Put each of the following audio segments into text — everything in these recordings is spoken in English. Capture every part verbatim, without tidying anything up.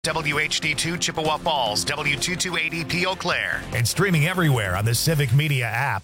W H D two Chippewa Falls, W two two eight zero P Eau Claire, and streaming everywhere on the Civic Media app.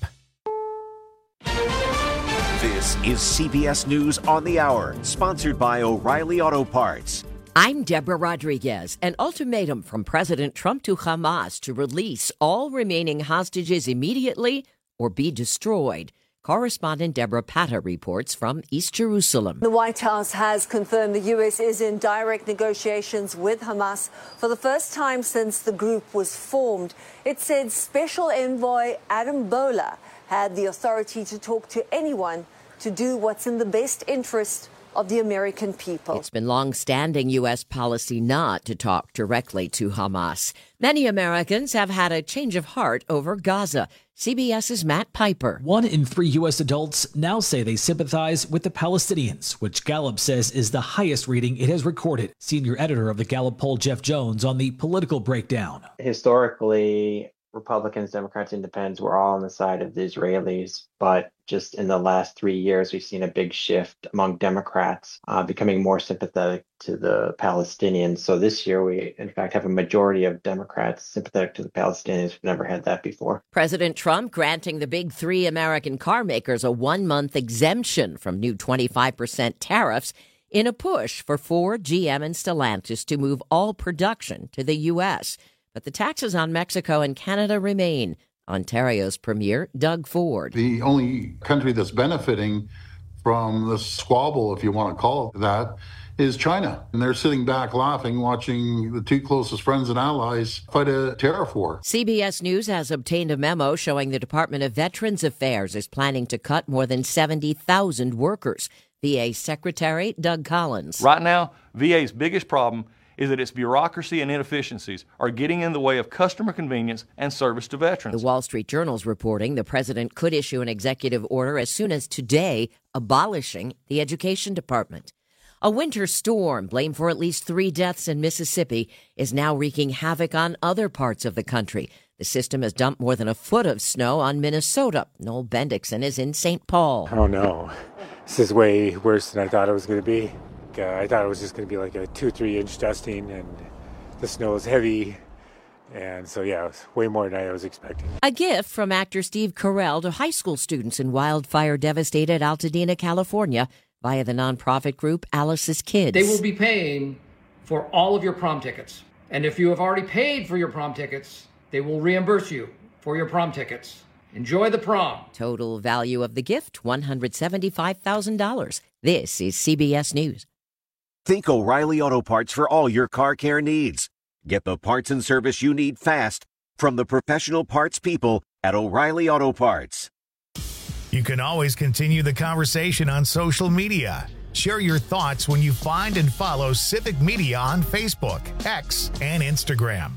This is C B S News on the Hour, sponsored by O'Reilly Auto Parts. I'm Deborah Rodriguez. An ultimatum from President Trump to Hamas to release all remaining hostages immediately or be destroyed. Correspondent Deborah Patta reports from East Jerusalem. The White House has confirmed the U S is in direct negotiations with Hamas for the first time since the group was formed. It said Special Envoy Adam Boehler had the authority to talk to anyone to do what's in the best interest of the American people. It's been long-standing U S policy not to talk directly to Hamas. Many Americans have had a change of heart over Gaza. CBS's Matt Piper. One in three U S adults now say they sympathize with the Palestinians, which Gallup says is the highest reading it has recorded. Senior editor of the Gallup poll, Jeff Jones, on the political breakdown. Historically, Republicans, Democrats, Independents were all on the side of the Israelis, but just in the last three years, we've seen a big shift among Democrats uh, becoming more sympathetic to the Palestinians. So this year, we, in fact, have a majority of Democrats sympathetic to the Palestinians. We've never had that before. President Trump granting the big three American car makers a one-month exemption from new twenty-five percent tariffs in a push for Ford, G M, and Stellantis to move all production to the U S. But the taxes on Mexico and Canada remain. Ontario's Premier Doug Ford. The only country that's benefiting from the squabble, if you want to call it that, is China. And they're sitting back laughing, watching the two closest friends and allies fight a tariff war. C B S News has obtained a memo showing the Department of Veterans Affairs is planning to cut more than seventy thousand workers. V A Secretary Doug Collins. Right now, V A's biggest problem is that its bureaucracy and inefficiencies are getting in the way of customer convenience and service to veterans. The Wall Street Journal's reporting the president could issue an executive order as soon as today abolishing the Education Department. A winter storm blamed for at least three deaths in Mississippi is now wreaking havoc on other parts of the country. The system has dumped more than a foot of snow on Minnesota. Noel Bendixson is in Saint Paul. Oh, no. This is way worse than I thought it was going to be. Uh, I thought it was just going to be like a two, three inch dusting, and the snow is heavy. And so, yeah, it was way more than I was expecting. A gift from actor Steve Carell to high school students in wildfire-devastated Altadena, California, via the nonprofit group Alice's Kids. They will be paying for all of your prom tickets. And if you have already paid for your prom tickets, they will reimburse you for your prom tickets. Enjoy the prom. Total value of the gift, one hundred seventy-five thousand dollars. This is C B S News. Think O'Reilly Auto Parts for all your car care needs. Get the parts and service you need fast from the professional parts people at O'Reilly Auto Parts. You can always continue the conversation on social media. Share your thoughts when you find and follow Civic Media on Facebook, X, and Instagram.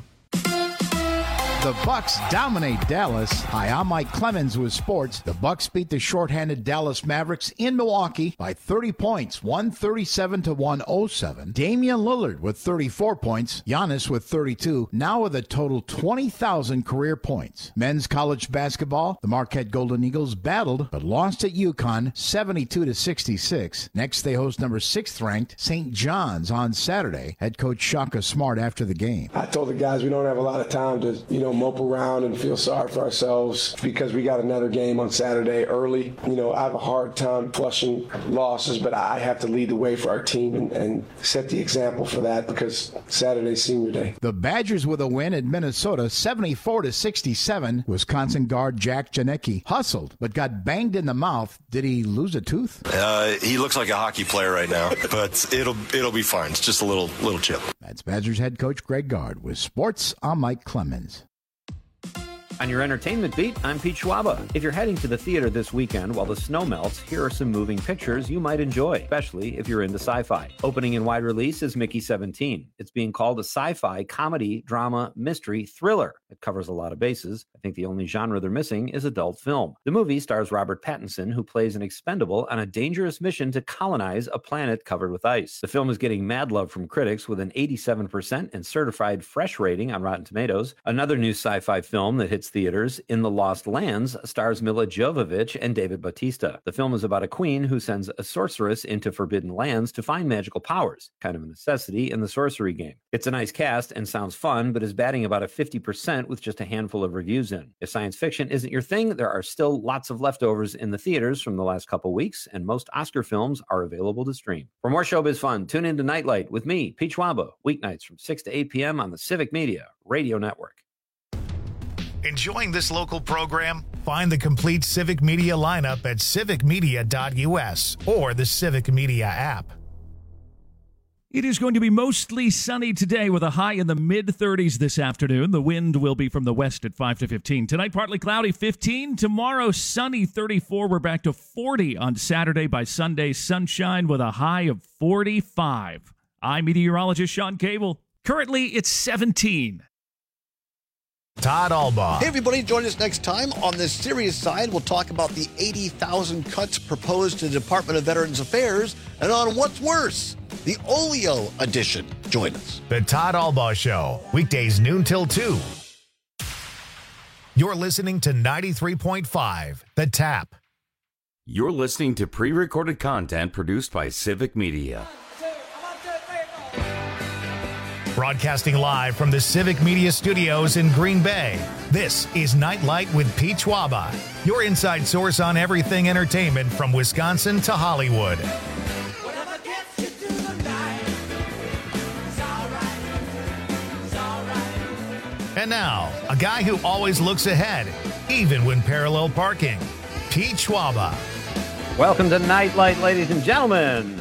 The Bucks dominate Dallas. Hi, I'm Mike Clemens with sports. The Bucks beat the shorthanded Dallas Mavericks in Milwaukee by thirty points, one thirty-seven to one oh seven. Damian Lillard with thirty-four points, Giannis with thirty-two, now with a total twenty thousand career points. Men's college basketball, the Marquette Golden Eagles battled but lost at UConn seventy-two to sixty-six. Next, they host number sixth ranked Saint John's on Saturday. Head coach Shaka Smart after the game. I told the guys we don't have a lot of time to, you know, mope around and feel sorry for ourselves because we got another game on Saturday early. You know, I have a hard time flushing losses, but I have to lead the way for our team and, and set the example for that because Saturday's senior day. The Badgers with a win in Minnesota, seventy-four to sixty-seven. Wisconsin guard Jack Janicki hustled but got banged in the mouth. Did he lose a tooth? Uh, he looks like a hockey player right now, but it'll it'll be fine. It's just a little little chip. That's Badgers head coach Greg Gard with sports. I'm Mike Clemens. On your entertainment beat, I'm Pete Schwaba. If you're heading to the theater this weekend while the snow melts, here are some moving pictures you might enjoy, especially if you're into sci-fi. Opening in wide release is Mickey seventeen. It's being called a sci-fi, comedy, drama, mystery, thriller. It covers a lot of bases. I think the only genre they're missing is adult film. The movie stars Robert Pattinson, who plays an expendable on a dangerous mission to colonize a planet covered with ice. The film is getting mad love from critics with an eighty-seven percent and certified fresh rating on Rotten Tomatoes. Another new sci-fi film that hits theaters. In the Lost Lands stars Mila Jovovich and David Bautista. The film is about a queen who sends a sorceress into forbidden lands to find magical powers, kind of a necessity in the sorcery game. It's a nice cast and sounds fun, but is batting about a fifty percent with just a handful of reviews in. If science fiction isn't your thing, there are still lots of leftovers in the theaters from the last couple weeks, and most Oscar films are available to stream. For more showbiz fun, tune into Nightlight with me, Pete Schwaba, weeknights from six to eight p.m. on the Civic Media Radio Network. Enjoying this local program? Find the complete Civic Media lineup at civic media dot u s or the Civic Media app. It is going to be mostly sunny today with a high in the mid-thirties this afternoon. The wind will be from the west at five to fifteen. Tonight, partly cloudy, fifteen. Tomorrow, sunny, thirty-four. We're back to forty on Saturday. By Sunday, sunshine with a high of forty-five. I'm meteorologist Sean Cable. Currently, it's seventeen. Todd Albaugh. Hey, everybody, join us next time. On the serious side, we'll talk about the eighty thousand cuts proposed to the Department of Veterans Affairs, and on what's worse, the Olio edition. Join us. The Todd Albaugh Show, weekdays noon till two. You're listening to ninety-three point five, The Tap. You're listening to pre-recorded content produced by Civic Media. Broadcasting live from the Civic Media Studios in Green Bay, this is Nightlight with Pete Schwaba, your inside source on everything entertainment from Wisconsin to Hollywood. And now, a guy who always looks ahead, even when parallel parking, Pete Schwaba. Welcome to Nightlight, ladies and gentlemen.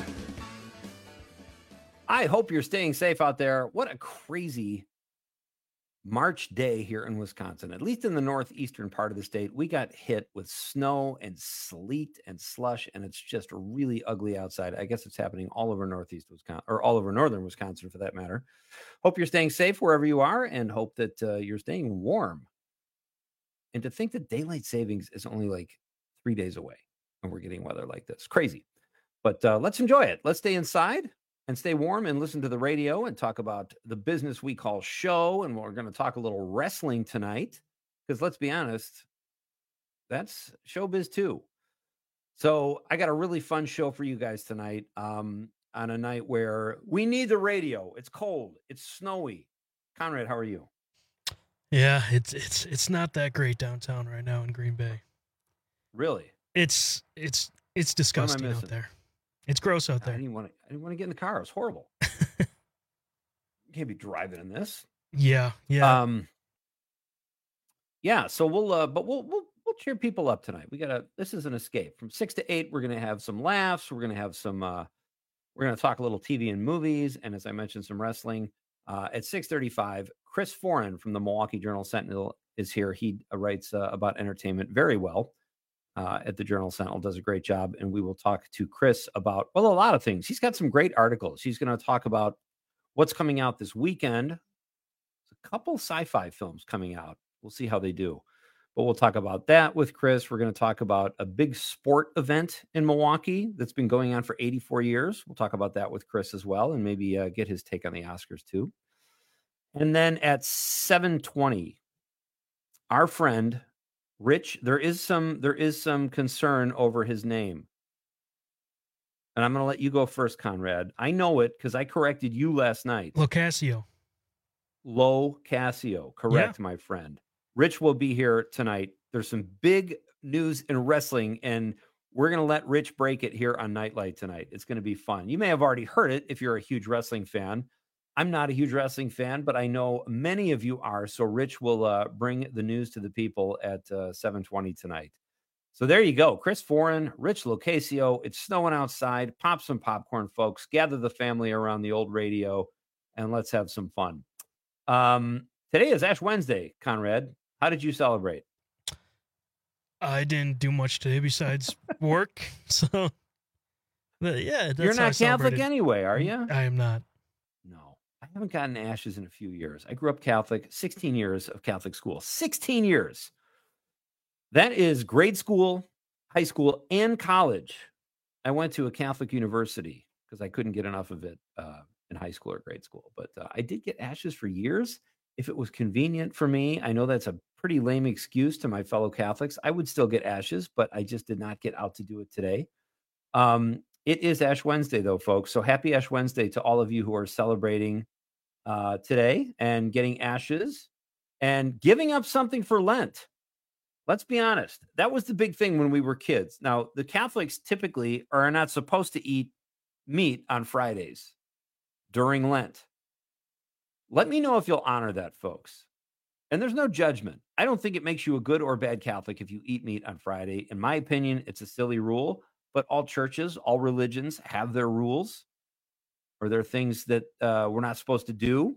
I hope you're staying safe out there. What a crazy March day here in Wisconsin. At least in the northeastern part of the state, we got hit with snow and sleet and slush, and it's just really ugly outside. I guess it's happening all over northeast Wisconsin, or all over northern Wisconsin for that matter. Hope you're staying safe wherever you are, and hope that uh, you're staying warm. And to think that daylight savings is only like three days away, and we're getting weather like this. Crazy. But uh, let's enjoy it. Let's stay inside and stay warm and listen to the radio and talk about the business we call show. And we're going to talk a little wrestling tonight because let's be honest, that's showbiz too. So I got a really fun show for you guys tonight um, on a night where we need the radio. It's cold. It's snowy. Conrad, how are you? Yeah, it's it's it's not that great downtown right now in Green Bay. Really? It's it's it's disgusting out there. It's gross out there. I didn't want to. I didn't want to get in the car. It was horrible. You can't be driving in this. Yeah, yeah, um, yeah. So we'll, uh, but we'll we'll we'll cheer people up tonight. We gotta. This is an escape from six to eight. We're gonna have some laughs. We're gonna have some. Uh, we're gonna talk a little T V and movies, and as I mentioned, some wrestling. Uh, at six thirty-five, Chris Foran from the Milwaukee Journal Sentinel is here. He uh, writes uh, about entertainment very well. Uh, at the Journal Sentinel, does a great job, and we will talk to Chris about, well, a lot of things. He's got some great articles. He's going to talk about what's coming out this weekend. There's a couple sci-fi films coming out. We'll see how they do, but we'll talk about that with Chris. We're going to talk about a big sport event in Milwaukee that's been going on for eighty-four years. We'll talk about that with Chris as well, and maybe uh, get his take on the Oscars too. And then at seven twenty, our friend Rich, there is some there is some concern over his name. And I'm going to let you go first, Conrad. I know it because I corrected you last night. Locascio. Locascio. Correct, yeah. My friend. Rich will be here tonight. There's some big news in wrestling, and we're going to let Rich break it here on Nightlight tonight. It's going to be fun. You may have already heard it if you're a huge wrestling fan. I'm not a huge wrestling fan, but I know many of you are. So Rich will uh, bring the news to the people at uh, seven twenty tonight. So there you go. Chris Foran, Rich Locascio. It's snowing outside. Pop some popcorn, folks. Gather the family around the old radio, and let's have some fun. Um, today is Ash Wednesday, Conrad. How did you celebrate? I didn't do much today besides work. So, but yeah, that's You're how I not Catholic celebrated. anyway, are you? I am not. No, I haven't gotten ashes in a few years. I grew up Catholic, sixteen years of Catholic school, sixteen years. That is grade school, high school, and college. I went to a Catholic university because I couldn't get enough of it uh, in high school or grade school. But uh, I did get ashes for years if it was convenient for me. I know that's a pretty lame excuse to my fellow Catholics. I would still get ashes, but I just did not get out to do it today. Um, it is Ash Wednesday, though, folks. So happy Ash Wednesday to all of you who are celebrating uh, today and getting ashes and giving up something for Lent. Let's be honest. That was the big thing when we were kids. Now, the Catholics typically are not supposed to eat meat on Fridays during Lent. Let me know if you'll honor that, folks. And there's no judgment. I don't think it makes you a good or bad Catholic if you eat meat on Friday. In my opinion, it's a silly rule, but all churches, all religions have their rules, or there are things that uh, we're not supposed to do.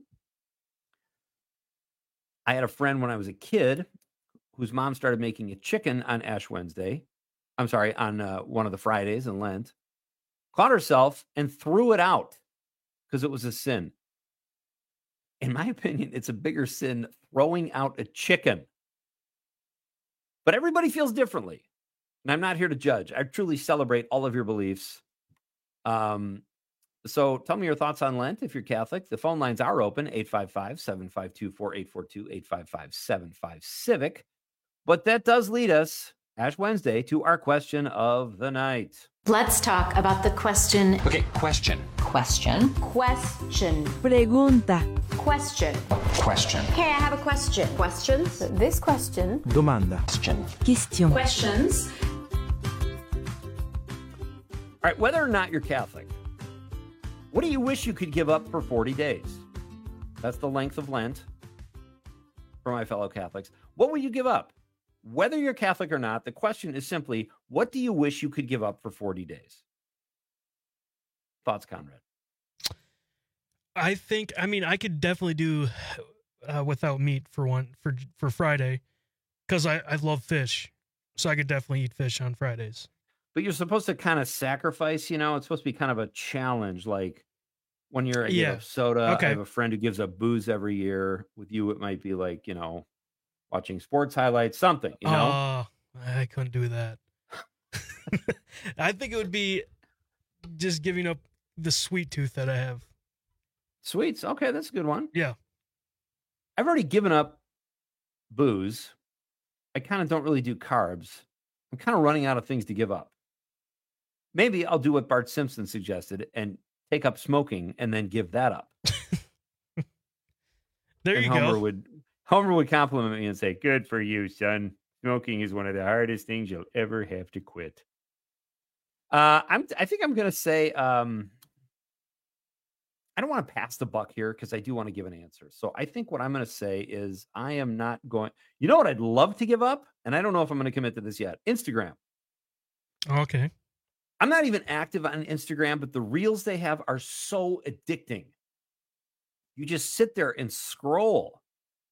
I had a friend when I was a kid whose mom started making a chicken on Ash Wednesday. I'm sorry, on uh, one of the Fridays in Lent, caught herself and threw it out because it was a sin. In my opinion, it's a bigger sin throwing out a chicken. But everybody feels differently. And I'm not here to judge. I truly celebrate all of your beliefs. Um, so tell me your thoughts on Lent if you're Catholic. The phone lines are open, eight five five, seven five two, four eight four two, eight five five, seven five Civic. But that does lead us, Ash Wednesday, to our question of the night. Let's talk about the question. Okay, question. Question. Question. Pregunta. Question. Question. Okay, I have a question. Questions? This question. Domanda. Question. Question. Questions. All right, whether or not you're Catholic, what do you wish you could give up for forty days? That's the length of Lent for my fellow Catholics. What would you give up? Whether you're Catholic or not, the question is simply, what do you wish you could give up for forty days? Thoughts, Conrad? I think, I mean, I could definitely do uh, without meat for one, for, for Friday, because I, I love fish. So I could definitely eat fish on Fridays. But you're supposed to kind of sacrifice, you know, it's supposed to be kind of a challenge. Like when you're at Yeah. soda, Okay. I have a friend who gives up booze every year. With you, it might be like, you know, watching sports highlights, something, you know? Oh, I couldn't do that. I think it would be just giving up the sweet tooth that I have. Sweets. Okay, that's a good one. Yeah. I've already given up booze. I kind of don't really do carbs. I'm kind of running out of things to give up. Maybe I'll do what Bart Simpson suggested and take up smoking and then give that up. There and you Homer go. Would, Homer would compliment me and say, good for you, son. Smoking is one of the hardest things you'll ever have to quit. Uh, I'm, I think I'm going to say, um, I don't want to pass the buck here because I do want to give an answer. So I think what I'm going to say is I am not going, you know what I'd love to give up? And I don't know if I'm going to commit to this yet. Instagram. Okay. I'm not even active on Instagram, but the reels they have are so addicting. You just sit there and scroll.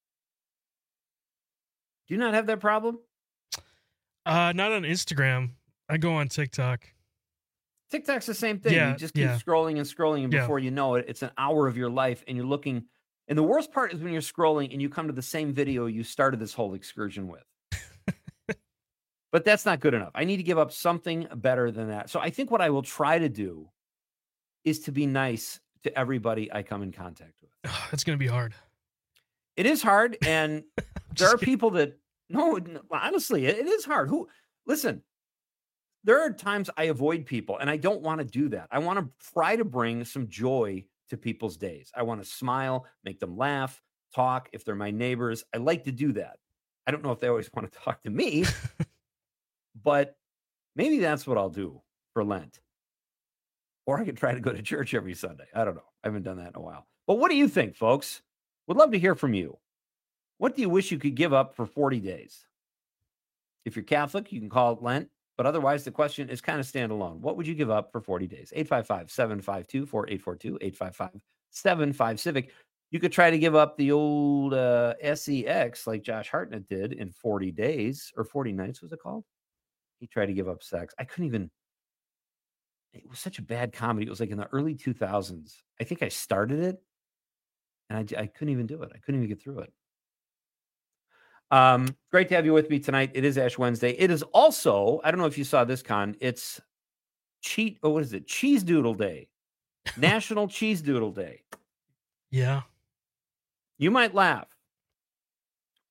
Do you not have that problem? Uh, not on Instagram. I go on TikTok. TikTok's the same thing. Yeah, You just keep yeah. scrolling and scrolling, and Yeah. before you know it, it's an hour of your life, and you're looking. And the worst part is when you're scrolling and you come to the same video you started this whole excursion with. But that's not good enough. I need to give up something better than that. So I think what I will try to do is to be nice to everybody I come in contact with. It's going to be hard. It is hard, and there are people that no, no, honestly, it, it is hard. Who listen? There are times I avoid people, and I don't want to do that. I want to try to bring some joy to people's days. I want to smile, make them laugh, talk. If they're my neighbors, I like to do that. I don't know if they always want to talk to me, but maybe that's what I'll do for Lent. Or I could try to go to church every Sunday. I don't know. I haven't done that in a while. But what do you think, folks? Would love to hear from you. What do you wish you could give up for forty days? If you're Catholic, you can call it Lent. But otherwise, the question is kind of standalone. What would you give up for forty days? eight five five, seven five two, four eight four two, eight five five, seven five Civic. You could try to give up the old uh, S E X like Josh Hartnett did in forty days or forty nights, was it called? He tried to give up sex. I couldn't even. It was such a bad comedy. It was like in the early two thousands. I think I started it, and I, I couldn't even do it. I couldn't even get through it. Um, great to have you with me tonight. It is Ash Wednesday. It is also, I don't know if you saw this, Con, it's cheat, oh, what is it? Cheese Doodle Day. National Cheese Doodle Day. Yeah. You might laugh,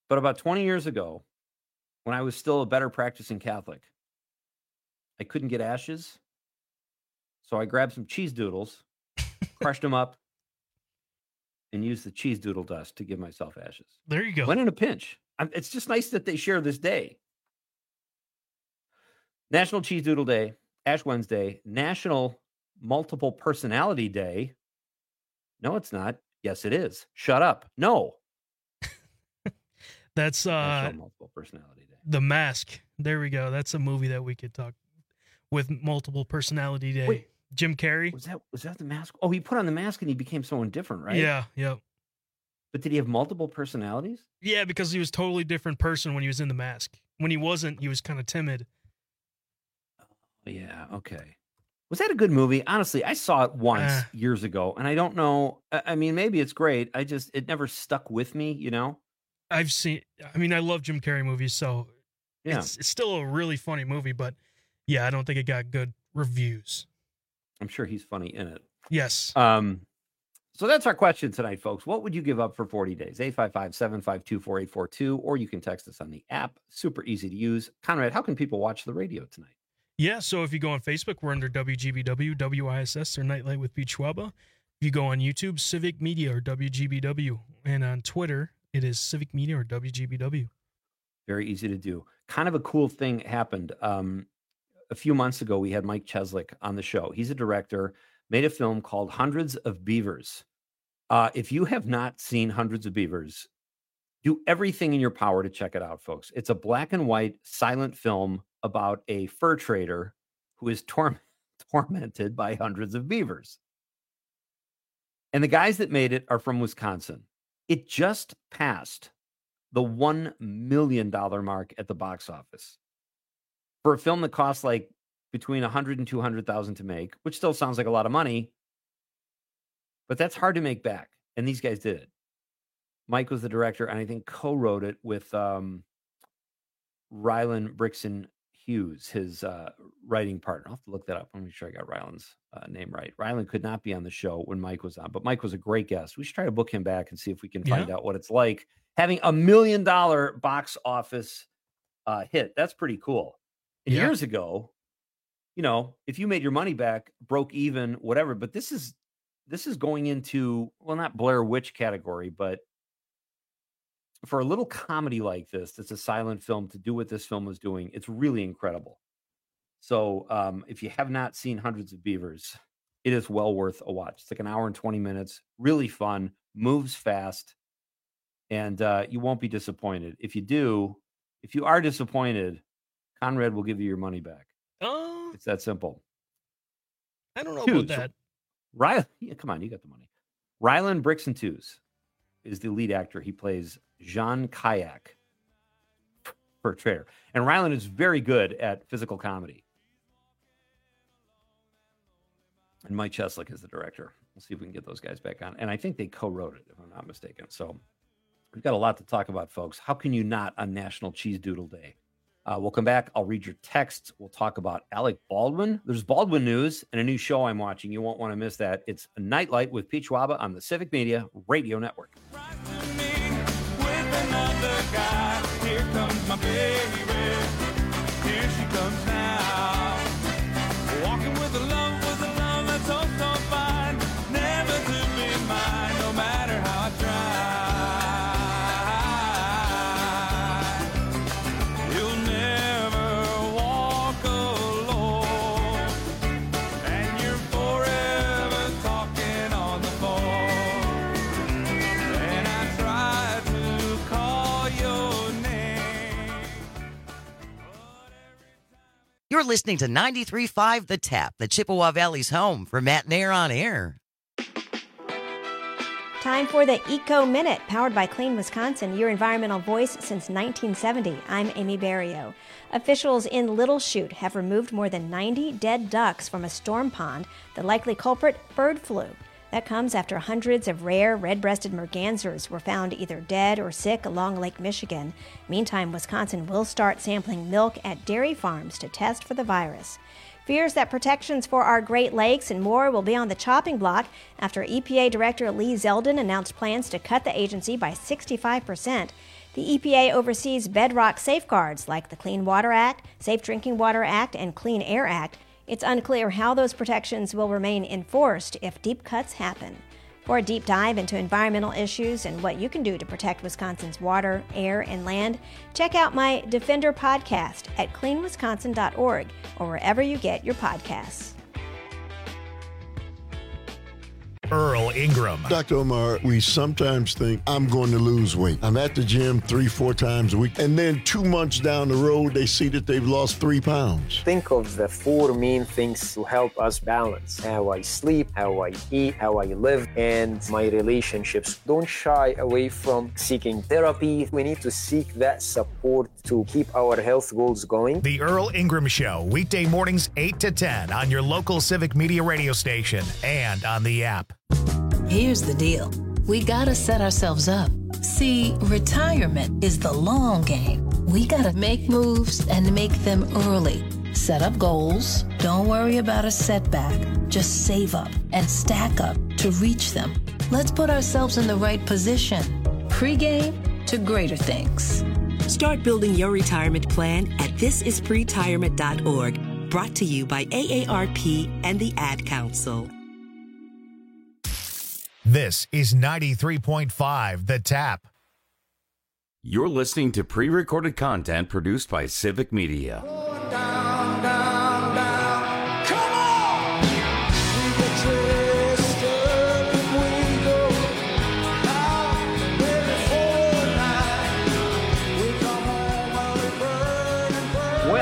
But about twenty years ago, when I was still a better practicing Catholic, I couldn't get ashes. So I grabbed some cheese doodles, crushed them up, and used the cheese doodle dust to give myself ashes. There you go. When in a pinch. I'm, it's just nice that they share this day. National Cheese Doodle Day, Ash Wednesday, National Multiple Personality Day. No, it's not. Yes, it is. Shut up. No. That's uh, National Multiple Personality Day. The Mask. There we go. That's a movie that we could talk with multiple personality day. Wait, Jim Carrey. Was that was that the mask? Oh, he put on the mask and he became someone different, right? Yeah, yeah. But did he have multiple personalities? Yeah, because he was a totally different person when he was in the mask. When he wasn't, he was kind of timid. Yeah, okay. Was that a good movie? Honestly, I saw it once Uh. years ago, and I don't know. I I mean, maybe it's great. I just, it never stuck with me, you know? I've seen, I mean, I love Jim Carrey movies, so Yeah. it's, it's still a really funny movie, but yeah, I don't think it got good reviews. I'm sure he's funny in it. Yes. Um, so that's our question tonight, folks. What would you give up for forty days? eight five five, seven five two, four eight four two, or you can text us on the app. Super easy to use. Conrad, how can people watch the radio tonight? Yeah, so if you go on Facebook, we're under W G B W, W I S S, or Nightlight with Pete Schwaba. If you go on YouTube, Civic Media or W G B W. And on Twitter, it is Civic Media or W G B W. Very easy to do. Kind of a cool thing happened. Um, a few months ago, we had Mike Cheslick on the show. He's a director, made a film called Hundreds of Beavers. Uh, if you have not seen Hundreds of Beavers, do everything in your power to check it out, folks. It's a black and white silent film about a fur trader who is tor- tormented by hundreds of beavers. And the guys that made it are from Wisconsin. It just passed the one million dollars mark at the box office for a film that costs like between one hundred thousand dollars and two hundred thousand dollars to make, which still sounds like a lot of money, but that's hard to make back. And these guys did it. Mike was the director, and I think co-wrote it with um, Rylan Brixton Hughes, his uh, writing partner. I'll have to look that up. Let me make sure I got Rylan's uh, name right. Rylan could not be on the show when Mike was on, but Mike was a great guest. We should try to book him back and see if we can find Yeah. out what it's like having a million dollar box office uh, hit. That's pretty cool. And Yeah. years ago, you know, if you made your money back, broke even, whatever, but this is this is going into, well, not Blair Witch category, but for a little comedy like this, that's a silent film, to do what this film was doing, it's really incredible. So um, if you have not seen Hundreds of Beavers, it is well worth a watch. It's like an hour and twenty minutes, really fun, moves fast, and uh, you won't be disappointed. If you do, if you are disappointed, Conrad will give you your money back. Oh, It's that simple. I don't know Two, about so- that. Rylan, yeah, come on, you got the money. Rylan Brixton Twos is the lead actor. He plays Jean Kayak for Trader. And Rylan is very good at physical comedy. And Mike Cheslick is the director. We'll see if we can get those guys back on. And I think they co-wrote it, if I'm not mistaken. So we've got a lot to talk about, folks. How can you not on National Cheese Doodle Day? Uh, we'll come back. I'll read your texts. We'll talk about Alec Baldwin. There's Baldwin news and a new show I'm watching. You won't want to miss that. It's Nightlight with Pete Schwaba on the Civic Media Radio Network. Another guy. Here comes my baby. Here she comes now. Walking with a love, with a love that's so, so fine. Never to be mine, no matter how I try. You'll never walk alone. And you're forever talking on the phone. And I try to call your name. You're listening to ninety-three point five The Tap, the Chippewa Valley's home for Matt Nair on Air. Time for the Eco Minute, powered by Clean Wisconsin, your environmental voice since nineteen seventy. I'm Amy Barrio. Officials in Little Chute have removed more than ninety dead ducks from a storm pond. The likely culprit, bird flu. That comes after hundreds of rare red-breasted mergansers were found either dead or sick along Lake Michigan. Meantime, Wisconsin will start sampling milk at dairy farms to test for the virus. Fears that protections for our Great Lakes and more will be on the chopping block after E P A Director Lee Zeldin announced plans to cut the agency by sixty-five percent. The E P A oversees bedrock safeguards like the Clean Water Act, Safe Drinking Water Act, and Clean Air Act. It's unclear how those protections will remain enforced if deep cuts happen. For a deep dive into environmental issues and what you can do to protect Wisconsin's water, air, and land, check out my Defender podcast at clean wisconsin dot org or wherever you get your podcasts. Earl Ingram. Doctor Omar, we sometimes think I'm going to lose weight. I'm at the gym three, four times a week, and then two months down the road, they see that they've lost three pounds. Think of the four main things to help us balance: how I sleep, how I eat, how I live, and my relationships. Don't shy away from seeking therapy. We need to seek that support to keep our health goals going. The Earl Ingram Show, weekday mornings eight to ten on your local Civic Media radio station and on the app. Here's the deal. We gotta set ourselves up. See, retirement is the long game. We gotta make moves and make them early. Set up goals. Don't worry about a setback. Just save up and stack up to reach them. Let's put ourselves in the right position. Pre-game to greater things. Start building your retirement plan at this is pretirement dot org. Brought to you by A A R P and the Ad Council. This is ninety-three point five The Tap. You're listening to pre-recorded content produced by Civic Media. Down, down, down. Come on! We get twisted if we go out every fortnight. We come home while we burn and burn.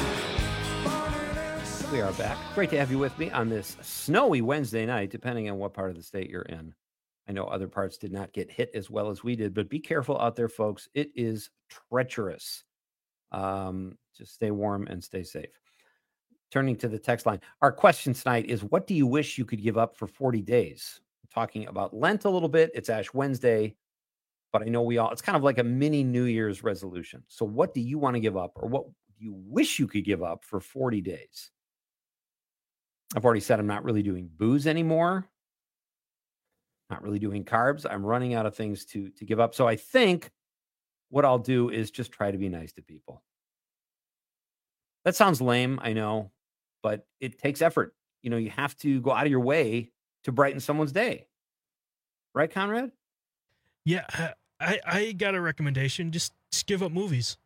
Well, we are back. Great to have you with me on this snowy Wednesday night, depending on what part of the state you're in. I know other parts did not get hit as well as we did, but be careful out there, folks. It is treacherous. Um, just stay warm and stay safe. Turning to the text line, our question tonight is, what do you wish you could give up for forty days? I'm talking about Lent a little bit. It's Ash Wednesday, but I know we all, it's kind of like a mini New Year's resolution. So what do you want to give up, or what do you wish you could give up for forty days? I've already said I'm not really doing booze anymore. Not really doing carbs. I'm running out of things to, to give up. So I think what I'll do is just try to be nice to people. That sounds lame, I know, but it takes effort. You know, you have to go out of your way to brighten someone's day. Right, Conrad? Yeah, I, I got a recommendation. Just, just give up movies.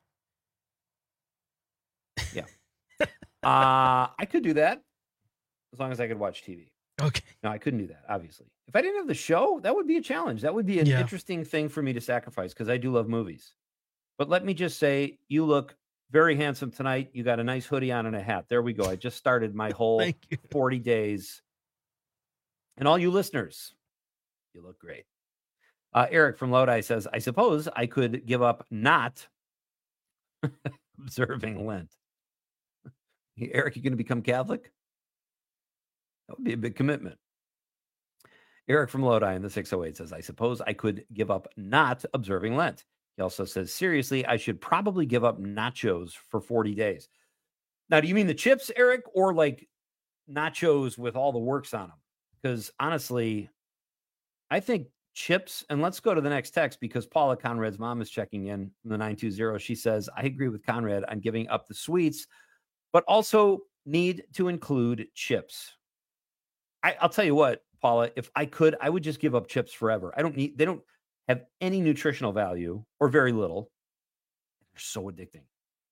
Yeah. uh, I could do that as long as I could watch T V. Okay. No, I couldn't do that, obviously. If I didn't have the show, that would be a challenge. That would be an Yeah. interesting thing for me to sacrifice because I do love movies. But let me just say, you look very handsome tonight. You got a nice hoodie on and a hat. There we go. I just started my whole Thank you. forty days. And all you listeners, you look great. Uh, Eric from Lodi says, I suppose I could give up not observing Lent. Eric, you going to become Catholic? That would be a big commitment. Eric from Lodi in the six oh eight says, I suppose I could give up not observing Lent. He also says, seriously, I should probably give up nachos for forty days. Now, do you mean the chips, Eric, or like nachos with all the works on them? Because honestly, I think chips, and let's go to the next text because Paula, Conrad's mom, is checking in from the nine two zero. She says, I agree with Conrad on giving up the sweets, but also need to include chips. I, I'll tell you what, Paula, if I could, I would just give up chips forever. I don't need, they don't have any nutritional value or very little. They're so addicting.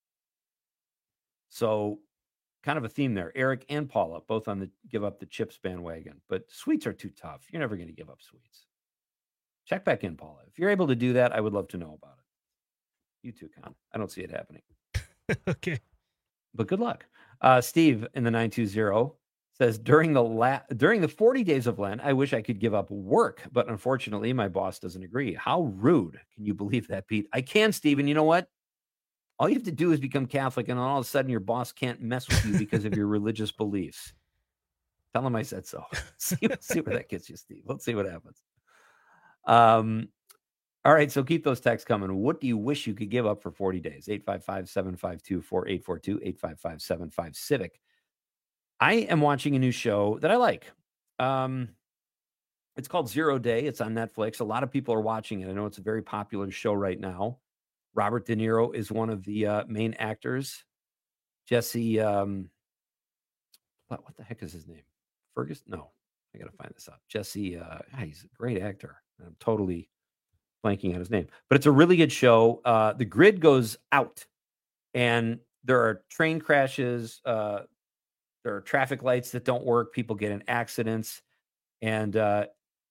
So kind of a theme there. Eric and Paula, both on the give up the chips bandwagon, but sweets are too tough. You're never going to give up sweets. Check back in, Paula. If you're able to do that, I would love to know about it. You too, Con. I don't see it happening. Okay. But good luck. Uh, Steve in the nine two zero says, during the la- during the forty days of Lent, I wish I could give up work, but unfortunately, my boss doesn't agree. How rude. Can you believe that, Pete? I can, Steve. And you know what? All you have to do is become Catholic, and all of a sudden, your boss can't mess with you because of your religious beliefs. Tell him I said so. see, see where that gets you, Steve. Let's see what happens. Um, all right, so keep those texts coming. What do you wish you could give up for forty days? eight five five, seven five two, four eight four two, eight five five, seven five, CIVIC. I am watching a new show that I like. Um, it's called Zero Day. It's on Netflix. A lot of people are watching it. I know it's a very popular show right now. Robert De Niro is one of the uh, main actors. Jesse, um, what, what the heck is his name? Ferguson? No, I got to find this out. Jesse, uh, he's a great actor. I'm totally blanking on his name. But it's a really good show. Uh, the grid goes out, and there are train crashes. Uh, there are traffic lights that don't work. People get in accidents. And uh,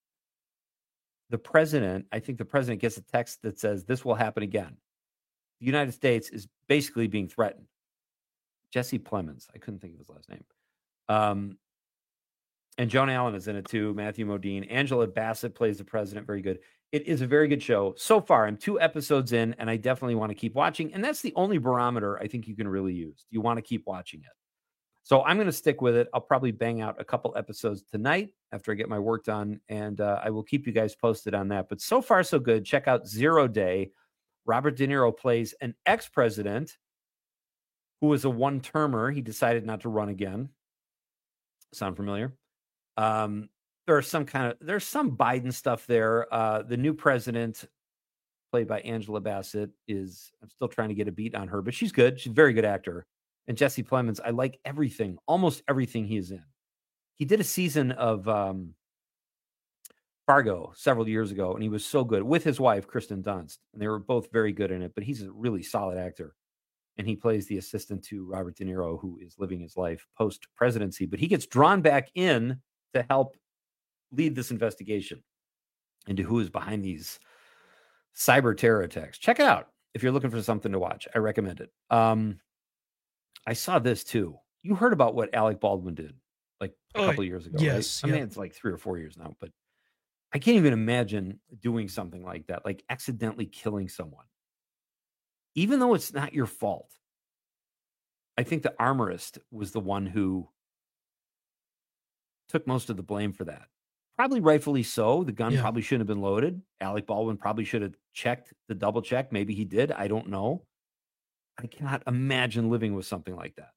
the president, I think the president gets a text that says, this will happen again. The United States is basically being threatened. Jesse Plemons. I couldn't think of his last name. Um, and Joan Allen is in it too. Matthew Modine. Angela Bassett plays the president. Very good. It is a very good show. So far, I'm two episodes in, and I definitely want to keep watching. And that's the only barometer I think you can really use. Do you want to keep watching it? So I'm going to stick with it. I'll probably bang out a couple episodes tonight after I get my work done, and uh, I will keep you guys posted on that. But so far, so good. Check out Zero Day. Robert De Niro plays an ex-president who was a one-termer. He decided not to run again. Sound familiar? Um, there's some kind of, there's some Biden stuff there. Uh, the new president, played by Angela Bassett, is, I'm still trying to get a beat on her, but she's good. She's a very good actor. And Jesse Plemons, I like everything, almost everything he is in. He did a season of um, Fargo several years ago, and he was so good with his wife, Kristen Dunst. And they were both very good in it, but he's a really solid actor. And he plays the assistant to Robert De Niro, who is living his life post-presidency. But he gets drawn back in to help lead this investigation into who is behind these cyber terror attacks. Check it out if you're looking for something to watch. I recommend it. Um, I saw this too. You heard about what Alec Baldwin did like a Oh, couple years ago, yes, right? I yeah. mean, it's like three or four years now, but I can't even imagine doing something like that, like accidentally killing someone. Even though it's not your fault. I think the armorist was the one who took most of the blame for that. Probably rightfully so. The gun Yeah. probably shouldn't have been loaded. Alec Baldwin probably should have checked the double check. Maybe he did. I don't know. I cannot imagine living with something like that.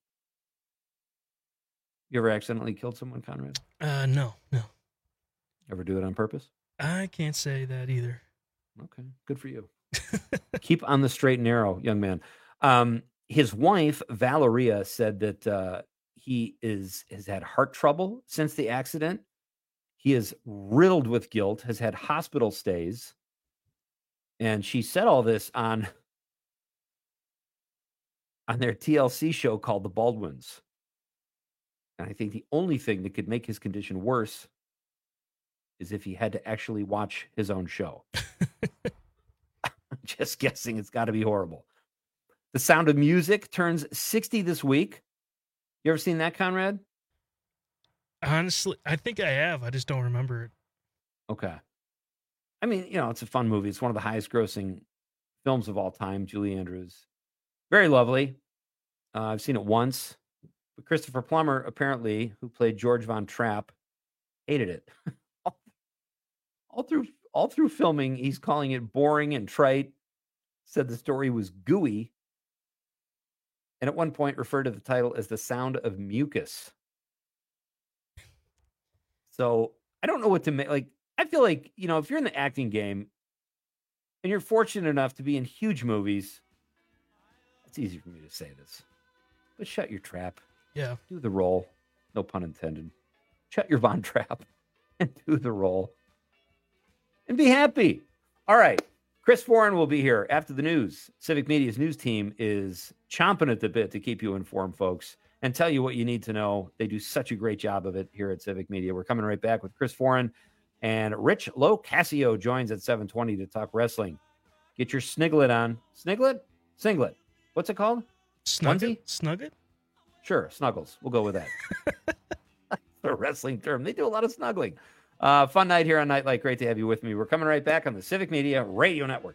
You ever accidentally killed someone, Conrad? Uh, no, no. Ever do it on purpose? I can't say that either. Okay, good for you. Keep on the straight and narrow, young man. Um, his wife, Valeria, said that uh, he is has had heart trouble since the accident. He is riddled with guilt, has had hospital stays. And she said all this on, on their T L C show called The Baldwins. And I think the only thing that could make his condition worse is if he had to actually watch his own show. Just guessing, it's got to be horrible. The Sound of Music turns sixty this week. You ever seen that, Conrad? Honestly, I think I have. I just don't remember it. Okay. I mean, you know, it's a fun movie. It's one of the highest grossing films of all time. Julie Andrews. Very lovely. Uh, I've seen it once. But Christopher Plummer, apparently, who played George Von Trapp, hated it. all, all through all through filming, he's calling it boring and trite. Said the story was gooey. And at one point referred to the title as The Sound of Mucus. So I don't know what to make. Like, I feel like, you know, if you're in the acting game and you're fortunate enough to be in huge movies, it's easy for me to say this, but shut your trap. Yeah. Do the role. No pun intended. Shut your Von Trapp and do the role and be happy. All right. Chris Foran will be here after the news. Civic Media's news team is chomping at the bit to keep you informed, folks, and tell you what you need to know. They do such a great job of it here at Civic Media. We're coming right back with Chris Foran, and Rich Locascio joins at seven twenty to talk wrestling. Get your sniglet on. Sniglet? Singlet. What's it called? Snugget? Snugget? Sure, snuggles. We'll go with that. A wrestling term. They do a lot of snuggling. Uh, fun night here on Nightlight. Great to have you with me. We're coming right back on the Civic Media Radio Network.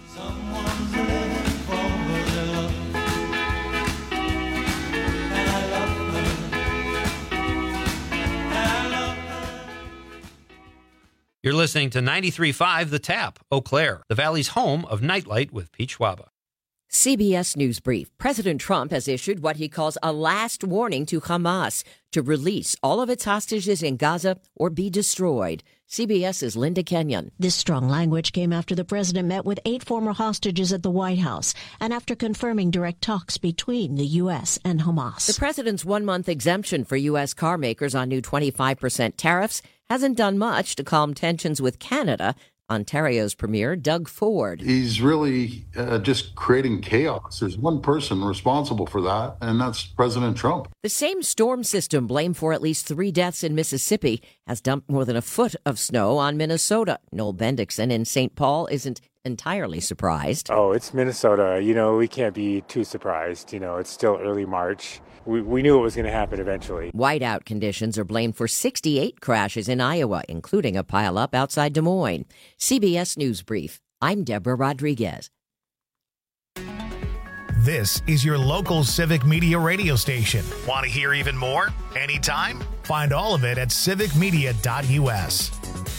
You're listening to ninety-three point five The Tap, Eau Claire, the Valley's home of Nightlight with Pete Schwaba. C B S News Brief. President Trump has issued what he calls a last warning to Hamas to release all of its hostages in Gaza or be destroyed. CBS's Linda Kenyon. This strong language came after the president met with eight former hostages at the White House and after confirming direct talks between the U S and Hamas. The president's one-month exemption for U S car makers on new twenty-five percent tariffs hasn't done much to calm tensions with Canada. Ontario's Premier Doug Ford. He's really uh, just creating chaos. There's one person responsible for that, and that's President Trump. The same storm system blamed for at least three deaths in Mississippi has dumped more than a foot of snow on Minnesota. Noel Bendixson in Saint Paul isn't entirely surprised. Oh, it's Minnesota. You know, we can't be too surprised. You know, it's still early March. We, we knew it was going to happen eventually. Whiteout conditions are blamed for sixty-eight crashes in Iowa, including a pileup outside Des Moines. C B S News Brief. I'm Deborah Rodriguez. This is your local Civic Media radio station. Want to hear even more? Anytime? Find all of it at civic media dot u s.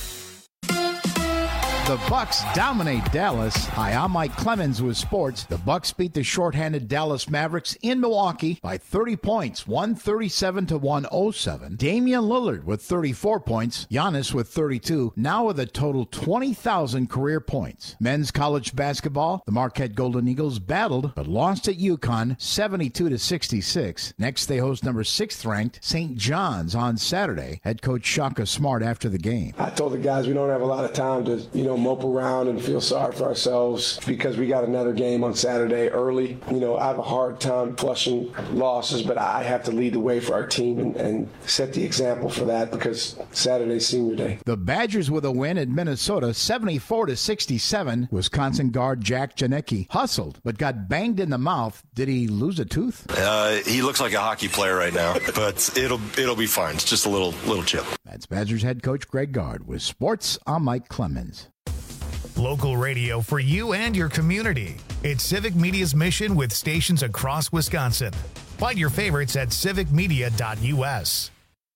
The Bucks dominate Dallas. Hi, I'm Mike Clemens with sports. The Bucks beat the shorthanded Dallas Mavericks in Milwaukee by thirty points, one thirty-seven to one oh seven. Damian Lillard with thirty-four points, Giannis with thirty-two, now with a total twenty thousand career points. Men's college basketball, the Marquette Golden Eagles battled but lost at UConn seventy-two to sixty-six. Next, they host number sixth ranked Saint John's on Saturday. Head coach Shaka Smart after the game. I told the guys we don't have a lot of time to, you know, mope around and feel sorry for ourselves because we got another game on Saturday early. You know, I have a hard time flushing losses, but I have to lead the way for our team and, and set the example for that because Saturday's senior day. The Badgers with a win at Minnesota seventy-four to sixty-seven. Wisconsin guard Jack Janicki hustled but got banged in the mouth. Did he lose a tooth? Uh, he looks like a hockey player right now, but it'll it'll be fine. It's just a little little chip. That's Badgers head coach Greg Gard with sports. I'm Mike Clemens. Local radio for you and your community. It's Civic Media's mission with stations across Wisconsin. Find your favorites at civic media dot u s.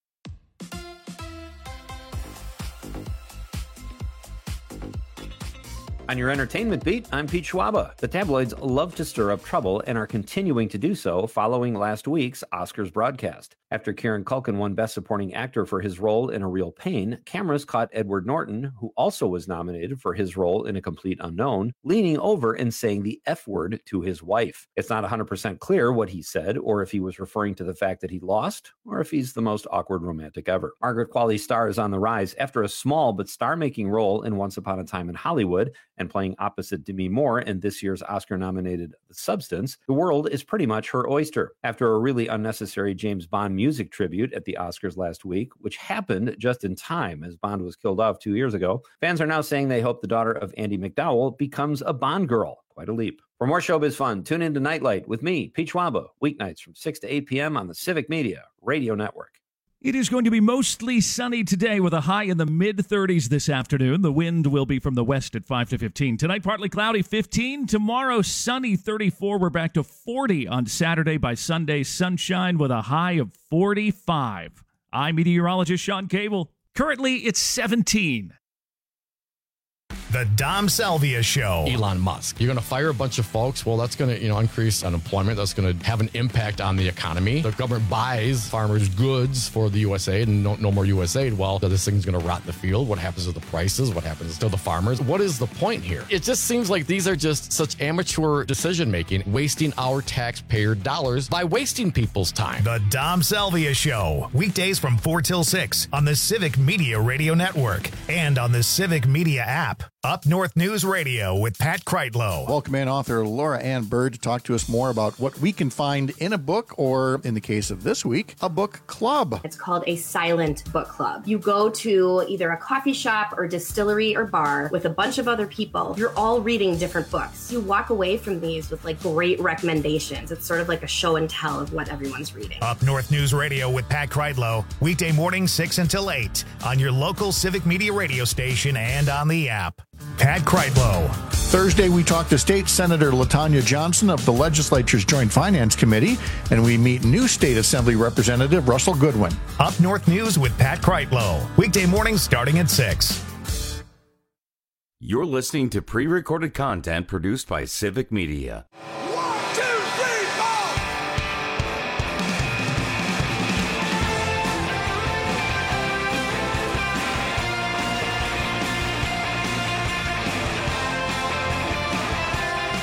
On your entertainment beat, I'm Pete Schwaba. The tabloids love to stir up trouble and are continuing to do so following last week's Oscars broadcast. After Kieran Culkin won Best Supporting Actor for his role in A Real Pain, cameras caught Edward Norton, who also was nominated for his role in A Complete Unknown, leaning over and saying the F word to his wife. It's not one hundred percent clear what he said, or if he was referring to the fact that he lost, or if he's the most awkward romantic ever. Margaret Qualley's star is on the rise after a small but star-making role in Once Upon a Time in Hollywood, and playing opposite Demi Moore in this year's Oscar-nominated The Substance. The world is pretty much her oyster. After a really unnecessary James Bond music tribute at the Oscars last week, which happened just in time as Bond was killed off two years ago, fans are now saying they hope the daughter of Andy McDowell becomes a Bond girl. Quite a leap. For more showbiz fun, tune in to Nightlight with me, Pete Schwaba, weeknights from six to eight p.m. on the Civic Media Radio Network. It is going to be mostly sunny today with a high in the mid thirties this afternoon. The wind will be from the west at five to fifteen. Tonight, partly cloudy, fifteen. Tomorrow, sunny, thirty-four. We're back to forty on Saturday. By Sunday, sunshine with a high of forty-five. I'm meteorologist Sean Cable. Currently, it's seventeen. The Dom Salvia Show. Elon Musk. You're going to fire a bunch of folks. Well, that's going to, you know, increase unemployment. That's going to have an impact on the economy. The government buys farmers' goods for the U S A I D and no, no more U S A I D. Well, this thing's going to rot in the field. What happens to the prices? What happens to the farmers? What is the point here? It just seems like these are just such amateur decision-making, wasting our taxpayer dollars by wasting people's time. The Dom Salvia Show. Weekdays from four till six on the Civic Media Radio Network and on the Civic Media app. Up North News Radio with Pat Kreitlow. Welcome in author Laura Ann Bird to talk to us more about what we can find in a book, or in the case of this week, a book club. It's called a silent book club. You go to either a coffee shop or distillery or bar with a bunch of other people. You're all reading different books. You walk away from these with like great recommendations. It's sort of like a show and tell of what everyone's reading. Up North News Radio with Pat Kreitlow. Weekday morning six until eight on your local Civic Media radio station and on the app. Pat Kreitlow. Thursday, we talked to State Senator LaTanya Johnson of the legislature's Joint Finance Committee, and we meet new State Assembly Representative Russell Goodwin. Up North News with Pat Kreitlow. Weekday mornings starting at six. You're listening to pre-recorded content produced by Civic Media.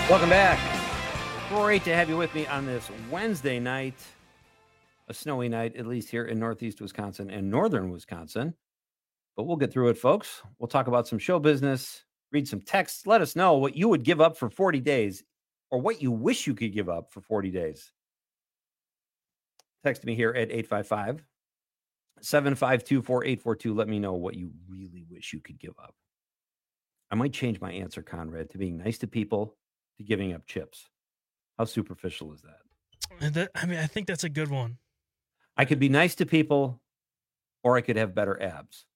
Welcome back. Great to have you with me on this Wednesday night, a snowy night, at least here in Northeast Wisconsin and Northern Wisconsin. But we'll get through it, folks. We'll talk about some show business, read some texts. Let us know what you would give up for forty days or what you wish you could give up for forty days. Text me here at eight five five, seven five two, four eight four two. Let me know what you really wish you could give up. I might change my answer, Conrad, to being nice to people, to giving up chips. How superficial is that? And that I mean, I think that's a good one. I could be nice to people, or I could have better abs.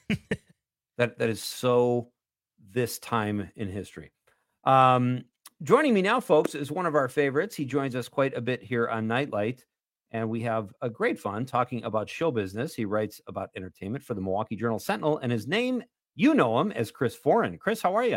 that that is so this time in history. Um, joining me now, folks, is one of our favorites. He joins us quite a bit here on Nightlight, and we have a great fun talking about show business. He writes about entertainment for the Milwaukee Journal Sentinel, and his name, you know him as Chris Foran. Chris, how are you?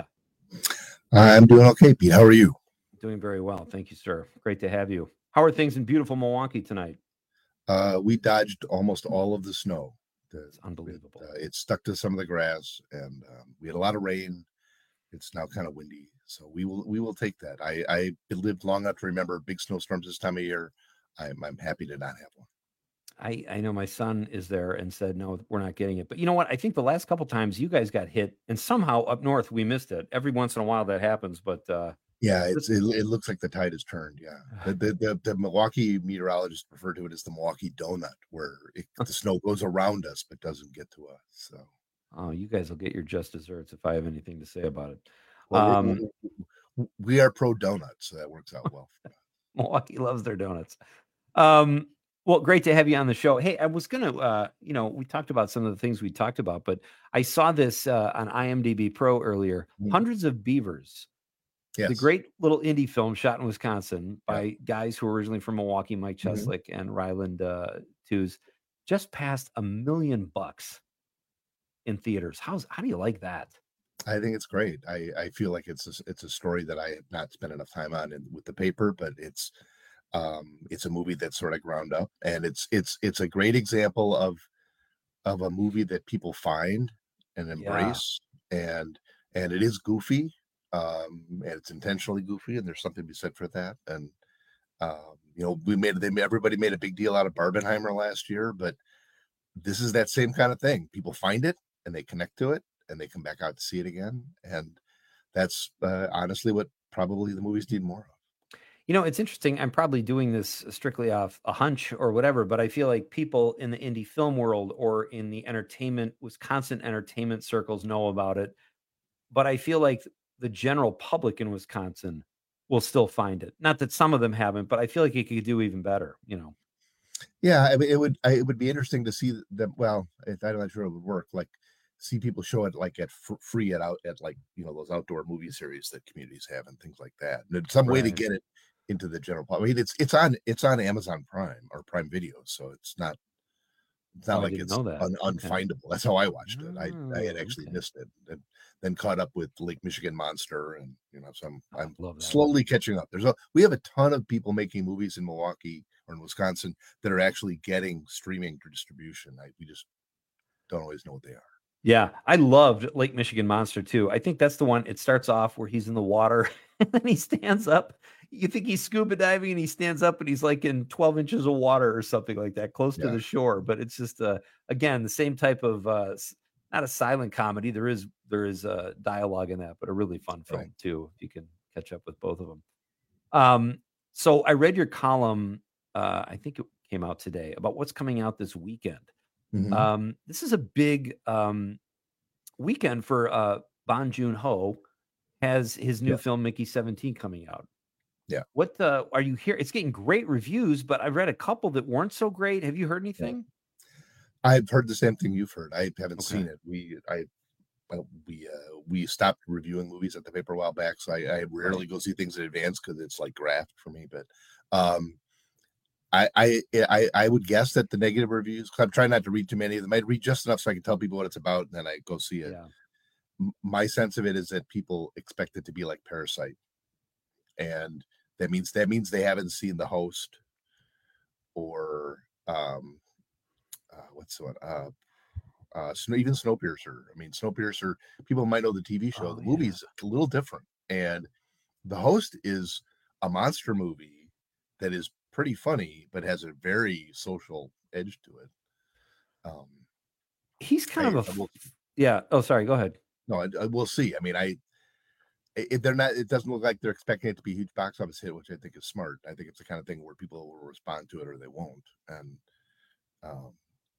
I'm doing okay, Pete. How are you? Doing very well. Thank you, sir. Great to have you. How are things in beautiful Milwaukee tonight? Uh, we dodged almost all of the snow. The, it's unbelievable. It, uh, it stuck to some of the grass, and um, we had a lot of rain. It's now kind of windy, so we will we will take that. I, I lived long enough to remember big snowstorms this time of year. I'm I'm happy to not have one. I, I know my son is there and said, no, we're not getting it. But you know what? I think the last couple times you guys got hit, and somehow up north we missed it. Every once in a while that happens, but uh, yeah, it's it, it looks like the tide has turned. Yeah, the the, the, the Milwaukee meteorologists refer to it as the Milwaukee donut, where it, the snow goes around us but doesn't get to us. So, oh, you guys will get your just desserts if I have anything to say about it. Well, um, we, we are pro donuts, so that works out well. Milwaukee loves their donuts. Um, well, great to have you on the show. Hey, I was gonna, uh, you know, we talked about some of the things we talked about, but I saw this uh, on I M D B Pro earlier. Mm-hmm. Hundreds of Beavers. Yes. The great little indie film shot in Wisconsin by yeah. guys who were originally from Milwaukee, Mike Cheslick mm-hmm. and Ryland uh, Tews, just passed a million bucks in theaters. How's how do you like that? I think it's great. I, I feel like it's a, it's a story that I have not spent enough time on in, with the paper, but it's um, it's a movie that's sort of ground up, and it's it's it's a great example of of a movie that people find and embrace, yeah. and and it is goofy. Um, and it's intentionally goofy, and there's something to be said for that. And um, you know, we made they everybody made a big deal out of Barbenheimer last year, but this is that same kind of thing. People find it and they connect to it, and they come back out to see it again. And that's uh, honestly what probably the movies need more of. You know, it's interesting. I'm probably doing this strictly off a hunch or whatever, but I feel like people in the indie film world or in the entertainment, Wisconsin entertainment circles know about it. But I feel like the general public in Wisconsin will still find it. Not that some of them haven't, but I feel like it could do even better, you know? Yeah. I mean, it would, I, it would be interesting to see them. Well, if I'm not sure it would work, like see people show it like at f- free at out at like, you know, those outdoor movie series that communities have and things like that. And there's some right. way to get it into the general public. I mean, it's, it's on, it's on Amazon Prime or Prime Video. So it's not, it's not oh, like it's un, unfindable. Okay. That's how I watched it. I, I had actually okay. missed it and then caught up with Lake Michigan Monster, and you know, so I'm, I'm slowly catching up. There's a we have a ton of people making movies in Milwaukee or in Wisconsin that are actually getting streaming distribution. I, we just don't always know what they are. Yeah, I loved Lake Michigan Monster too. I think that's the one. It starts off where he's in the water and then he stands up. You think he's scuba diving and he stands up and he's like in twelve inches of water or something like that, close yeah. to the shore. But it's just uh, again the same type of. Uh, Not a silent comedy. There is there is a dialogue in that, but a really fun film right. too. If you can catch up with both of them. Um, so I read your column. Uh, I think it came out today about what's coming out this weekend. Mm-hmm. Um, this is a big um, weekend for uh, Bong Joon-ho. Has his new yeah. film Mickey seventeen coming out. Yeah. What uh, are you here? It's getting great reviews, but I've read a couple that weren't so great. Have you heard anything? Yeah. I've heard the same thing you've heard. I haven't okay. seen it. We, I, well, we, uh, we stopped reviewing movies at the paper a while back, so I, I rarely go see things in advance because it's like graft for me. But, um, I, I, I, I would guess that the negative reviews. I'm trying not to read too many of them. I read just enough so I can tell people what it's about, and then I go see it. Yeah. My sense of it is that people expect it to be like Parasite, and that means that means they haven't seen The Host or. Um, Uh, what's the one? Uh, uh, even Snowpiercer. I mean, Snowpiercer, people might know the T V show. Oh, the movie's yeah. a little different. And The Host is a monster movie that is pretty funny, but has a very social edge to it. Um, He's kind I, of a, I will, yeah. Oh, sorry. Go ahead. no, I, I, we'll see. I mean, I, it, they're not, it doesn't look like they're expecting it to be a huge box office hit, which I think is smart. I think it's the kind of thing where people will respond to it or they won't. And, um,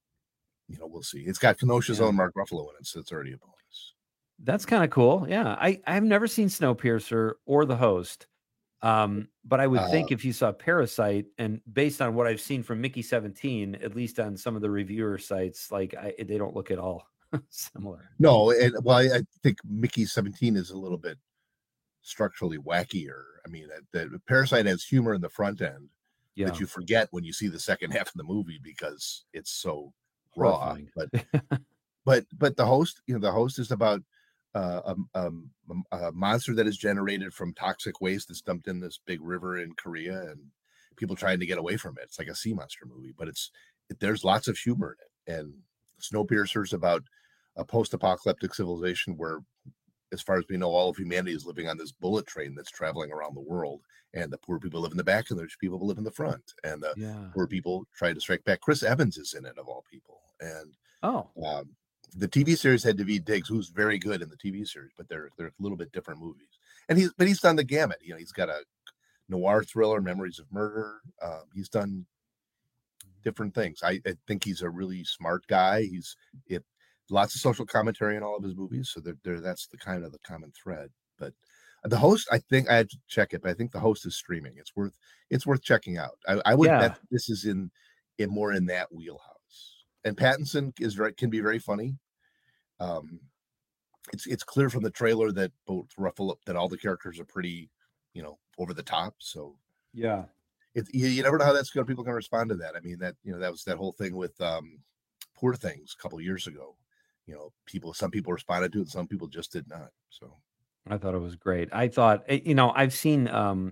you know, we'll see. It's got Kenosha's Yeah. own Mark Ruffalo in it, so it's already a bonus. That's kind of cool. Yeah. I, I've never seen Snowpiercer or The Host. Um, but I would Uh, think if you saw Parasite, and based on what I've seen from Mickey seventeen, at least on some of the reviewer sites, like I, they don't look at all similar. No, and well, I, I think Mickey seventeen is a little bit structurally wackier. I mean, that, that Parasite has humor in the front end Yeah. that you forget when you see the second half of the movie because it's so raw. Horrifying. But but but the host, you know, the host is about uh, a, a, a monster that is generated from toxic waste that's dumped in this big river in Korea, and people trying to get away from it. It's like a sea monster movie, but it's it, there's lots of humor in it. And Snowpiercer is about a post-apocalyptic civilization where, as far as we know, all of humanity is living on this bullet train that's traveling around the world, and the poor people live in the back and the rich people live in the front, and the Yeah. poor people try to strike back. Chris Evans is in it, of all people. And Oh, um, the T V series had David Diggs, who's very good in the T V series, but they're they're a little bit different movies. And he's but he's done the gamut. You know, he's got a noir thriller, Memories of Murder. Um, he's done different things. I, I think he's a really smart guy. He's it lots of social commentary in all of his movies, so they're, they're, that's the kind of the common thread. But the host, I think I had to check it, but I think the host is streaming. It's worth it's worth checking out. I, I would Yeah. bet this is in in more in that wheelhouse. And Pattinson is very can be very funny. Um, it's it's clear from the trailer that both Ruffalo that all the characters are pretty, you know, over the top. So yeah. it you, you never know how that's going. People can respond to that. I mean, that you know that was that whole thing with um, Poor Things a couple years ago. You know, people some people responded to it, and some people just did not. So I thought it was great. I thought, eh, you know, I've seen um,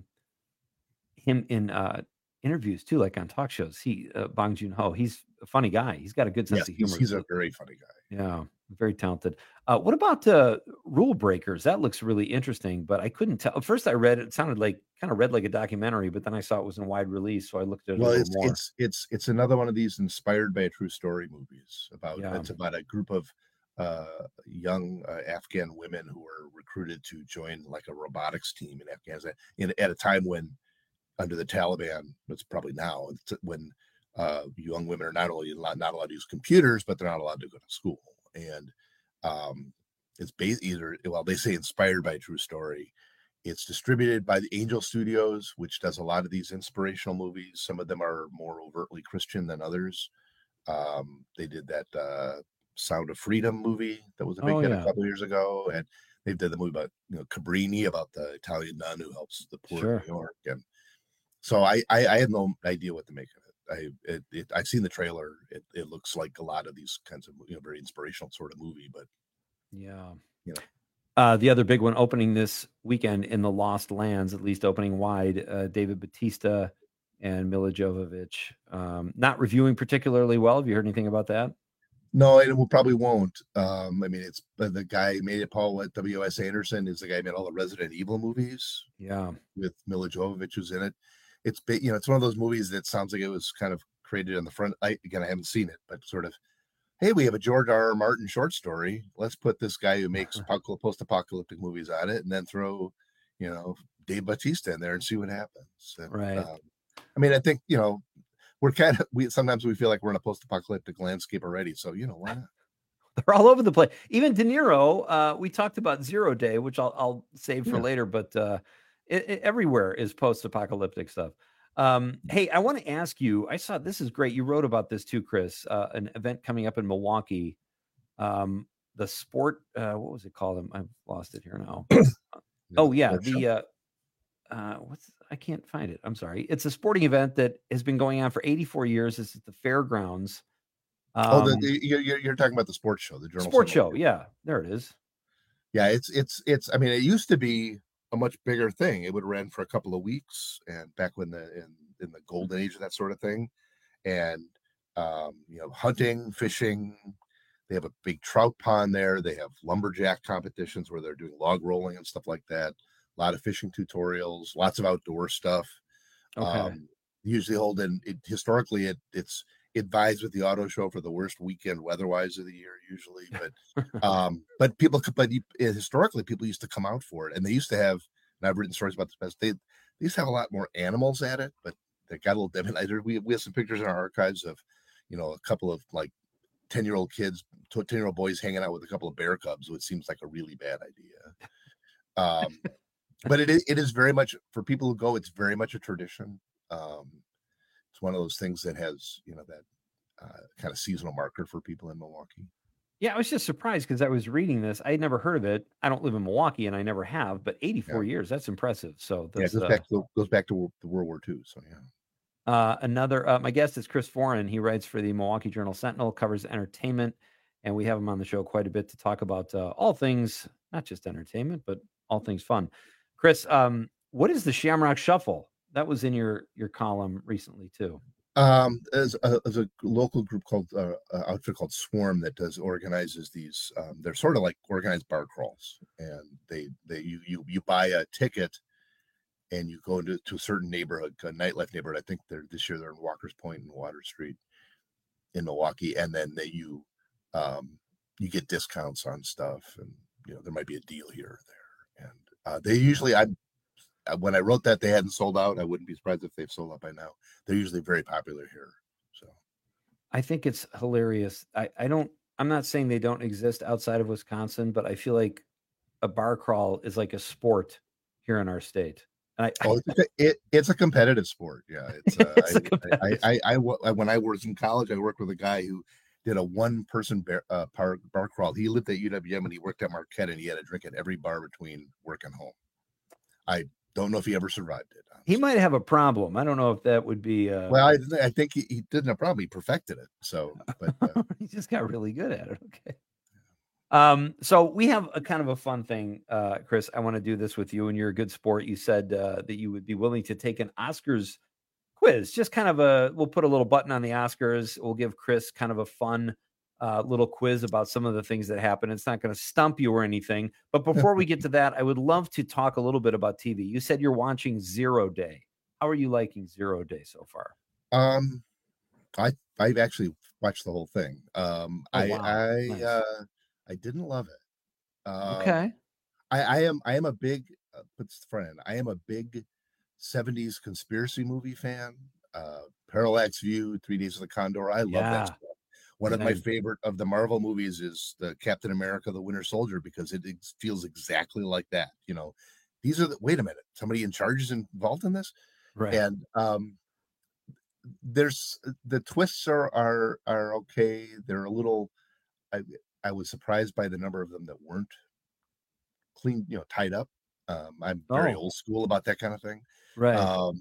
him in uh, interviews too, like on talk shows. He, uh, Bong Joon-ho, he's a funny guy. He's got a good sense yes, of he's, humor. he's a very funny guy. Yeah, very talented. Uh, what about uh, Rule Breakers? That looks really interesting, but I couldn't tell. At first, I read it, it sounded like kind of read like a documentary, but then I saw it was in wide release, so I looked at it Well, a little it's more. it's it's it's another one of these inspired by a true story movies about Yeah. it's about a group of uh young uh, Afghan women who were recruited to join like a robotics team in Afghanistan in, at a time when under the Taliban, it's probably now it's when uh young women are not only allowed, not allowed to use computers, but they're not allowed to go to school. And um it's based either well they say inspired by a true story. It's distributed by the Angel Studios, which does a lot of these inspirational movies. Some of them are more overtly Christian than others. Um they did that uh Sound of Freedom movie that was a big Oh, hit yeah. a couple years ago, and they did the movie about you know Cabrini about the Italian nun who helps the poor Sure. in New York. And so I, I I had no idea what to make of it. I it, it I've seen the trailer. It it looks like a lot of these kinds of you know very inspirational sort of movie, but Yeah. you know Uh, the other big one opening this weekend in the Lost Lands, at least opening wide, uh, David Bautista and Mila Jovovich. Um, not reviewing particularly well. Have you heard anything about that? no, and we probably won't. Um, I mean, it's uh, the guy who made it. Paul at W S Anderson is the guy who made all the Resident Evil movies. Yeah. With Mila Jovovich who's in it. It's big, you know, it's one of those movies that sounds like it was kind of created on the front. I again, I haven't seen it, but sort of, hey, we have a George R. R. Martin short story. Let's put this guy who makes apocal- post-apocalyptic movies on it, and then throw, you know, Dave Bautista in there and see what happens. And, Right. um, I mean, I think you know, we're kind of we sometimes we feel like we're in a post-apocalyptic landscape already. So you know, why not? They're all over the place. Even De Niro, uh, we talked about Zero Day, which I'll, I'll save for Yeah. later, but uh, it, it- everywhere is post-apocalyptic stuff. Um, hey, I want to ask you, I saw, this is great. You wrote about this too, Chris, uh, an event coming up in Milwaukee. Um, the sport, uh, what was it called? I've lost it here now. Oh yeah. Sport The, uh, uh, what's, I can't find it. I'm sorry. It's a sporting event that has been going on for eighty-four years. This is the fairgrounds. oh, the, Um, the, you're, you're you're talking about the sports show, the Journal sports Sentinel. show. Yeah, there it is. Yeah, it's it's it's. I mean, it used to be a much bigger thing. It would run for a couple of weeks, and back when the in in the golden age of that sort of thing, and um, you know, hunting, fishing. They have a big trout pond there. They have lumberjack competitions where they're doing log rolling and stuff like that. a lot of fishing tutorials, lots of outdoor stuff. Okay. Um, usually hold in it, historically it it's it vies with the auto show for the worst weekend weather-wise of the year usually, but um but people but historically people used to come out for it, and they used to have, and I've written stories about this, they, they used to have a lot more animals at it, but they got a little dim. We, we have some pictures in our archives of, you know, a couple of like ten year old kids, ten year old boys hanging out with a couple of bear cubs, which seems like a really bad idea. Um, but it is, it is very much, for people who go, it's very much a tradition. Um, it's one of those things that has, you know, that uh, kind of seasonal marker for people in Milwaukee. Yeah, I was just surprised because I was reading this. I had never heard of it. I don't live in Milwaukee, and I never have. But eighty-four yeah. years, that's impressive. So that's, yeah, it goes, uh, back to, goes back to World War Two. So, yeah. Uh, another, uh, my guest is Chris Foran. He writes for the Milwaukee Journal Sentinel, covers entertainment, and we have him on the show quite a bit to talk about uh, all things, not just entertainment, but all things fun. Chris, um, what is the Shamrock Shuffle? That was in your your column recently too. Um, there's a, there's a local group called uh, uh, outfit called Swarm that does organizes these. Um, they're sort of like organized bar crawls, and they they you you you buy a ticket, and you go into to a certain neighborhood, a nightlife neighborhood. I think they're this year they're in Walker's Point and Water Street in Milwaukee, and then they you um you get discounts on stuff, and you know there might be a deal here or there, and uh, they usually I. When I wrote that they hadn't sold out, I wouldn't be surprised if they've sold out by now. They're usually very popular here. So I think it's hilarious. I, I don't, I'm not saying they don't exist outside of Wisconsin, but I feel like a bar crawl is like a sport here in our state. And I, oh, it's, a, it, it's a competitive sport. Yeah. It's, uh, it's I, competitive I, I, I, I, when I was in college, I worked with a guy who did a one person bar, uh, bar, bar crawl. He lived at U W M and he worked at Marquette, and he had a drink at every bar between work and home. I, Don't know if he ever survived it. Honestly. He might have a problem. I don't know if that would be. Uh... Well, I, I think he, he didn't have a problem. He perfected it. So, but uh... he just got really good at it. Okay. Um. So we have a kind of a fun thing, uh, Chris. I want to do this with you, and you're a good sport. You said uh, that you would be willing to take an Oscars quiz. Just kind of a. We'll put a little button on the Oscars. We'll give Chris kind of a fun. Uh, little quiz about some of the things that happen. It's not going to stump you or anything. But before we get to that, I would love to talk a little bit about T V. You said you're watching Zero Day. How are you liking Zero Day so far? Um, I I've actually watched the whole thing. Um, oh, I wow. I nice. uh, I didn't love it. Uh, okay. I, I am I am a big uh, puts the front end. I am a big seventies conspiracy movie fan. Uh, Parallax View, Three Days of the Condor. I love yeah. that stuff. One of my favorite of the Marvel movies is the Captain America, the Winter Soldier, because it feels exactly like that. You know, these are the, wait a minute, somebody in charge is involved in this. Right. And um, there's the twists are, are, are okay. They're a little, I, I was surprised by the number of them that weren't clean, you know, tied up. Um, I'm very oh. old school about that kind of thing. Right. Um,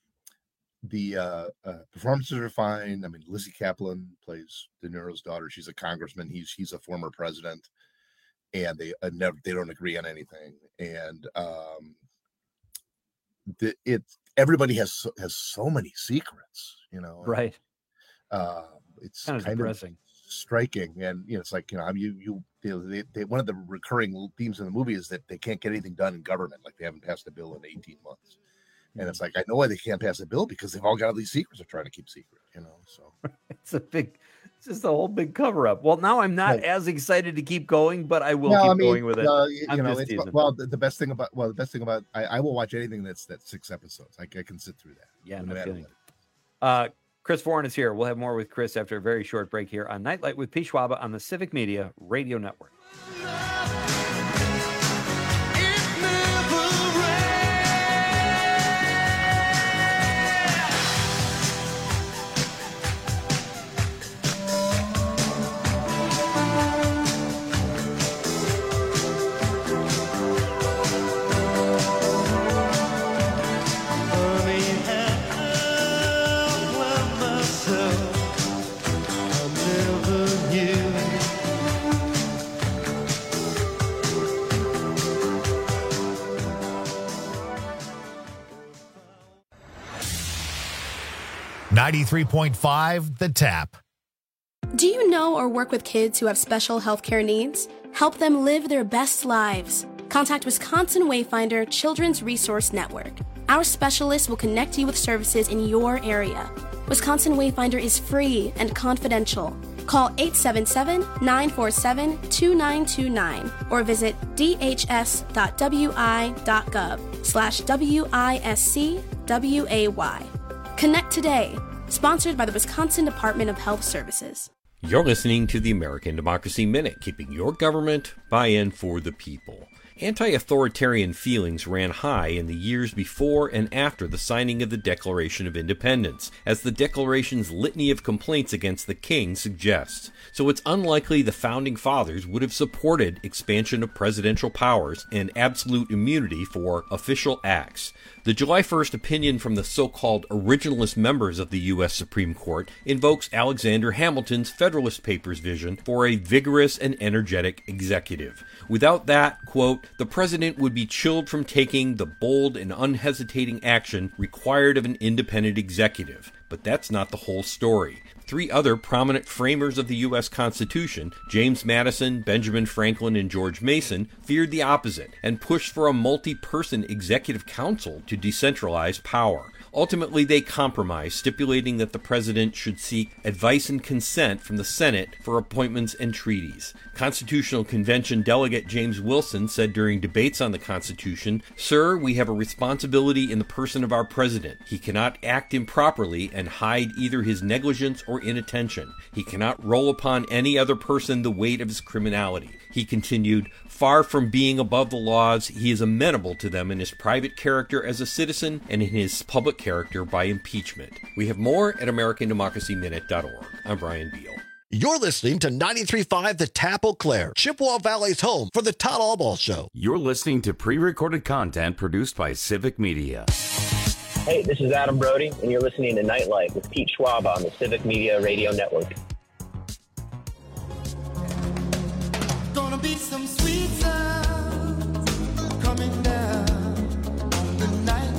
The uh, uh, performances are fine. I mean, Lizzie Kaplan plays De Niro's daughter. She's a congressman. He's he's a former president, and they uh, never they don't agree on anything. And um, the, it everybody has so, has so many secrets, you know. Right. Uh, it's kind of kind depressing, of striking, and you know, it's like you know, I mean, you you, you know, they, they, one of the recurring themes in the movie is that they can't get anything done in government, like they haven't passed a bill in eighteen months. And it's like, I know why they can't pass a bill, because they've all got all these secrets they're trying to keep secret, you know, so. It's a big, it's just a whole big cover up. Well, now I'm not right. as excited to keep going, but I will no, keep I mean, going with it. Uh, you I'm know, it's, well, the, the best thing about, well, the best thing about, I, I will watch anything that's, that's six episodes. I, I can sit through that. Yeah, no kidding. Uh, Chris Foran is here. We'll have more with Chris after a very short break here on Nightlight with Pete Schwaba on the Civic Media Radio Network. ninety-three point five The Tap. Do you know or work with kids who have special healthcare needs? Help them live their best lives. contact Wisconsin Wayfinder Children's Resource Network. Our specialists will connect you with services in your area. Wisconsin Wayfinder is free and confidential. Call eight seven seven, nine four seven, two nine two nine or visit dhs.wi.gov slash W-I-S-C-W-A-Y. Connect today. Sponsored by the Wisconsin Department of Health Services. You're listening to the American Democracy Minute, keeping your government by and for the people. Anti-authoritarian feelings ran high in the years before and after the signing of the Declaration of Independence, as the Declaration's litany of complaints against the king suggests. So it's unlikely the Founding Fathers would have supported expansion of presidential powers and absolute immunity for official acts. The July first opinion from the so-called originalist members of the U S Supreme Court invokes Alexander Hamilton's Federalist Papers vision for a vigorous and energetic executive. Without that, quote, the president would be chilled from taking the bold and unhesitating action required of an independent executive. But that's not the whole story. Three other prominent framers of the U S Constitution, James Madison, Benjamin Franklin, and George Mason, feared the opposite and pushed for a multi-person executive council to decentralize power. Ultimately, they compromised, stipulating that the president should seek advice and consent from the Senate for appointments and treaties. Constitutional Convention delegate James Wilson said during debates on the Constitution, "Sir, we have a responsibility in the person of our president. He cannot act improperly and hide either his negligence or inattention. He cannot roll upon any other person the weight of his criminality." He continued, "Far from being above the laws, he is amenable to them in his private character as a citizen and in his public character by impeachment." We have more at American Democracy Minute dot org. I'm Brian Beal. You're listening to ninety-three point five The Tap Eau Claire, Chippewa Valley's home for the Todd Albaugh Show. You're listening to pre-recorded content produced by Civic Media. Hey, this is Adam Brody, and you're listening to Nightlight with Pete Schwab on the Civic Media Radio Network. Gonna be some sweet sounds coming down the night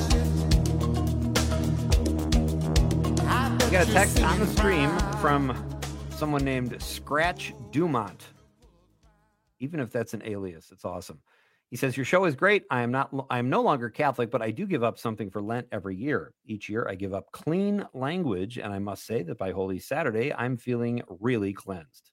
shift. I got a text on the stream from someone named Scratch Dumont. Even if that's an alias, it's awesome. He says, your show is great. I am not, I am no longer Catholic, but I do give up something for Lent every year. Each year I give up clean language, and I must say that by Holy Saturday, I'm feeling really cleansed.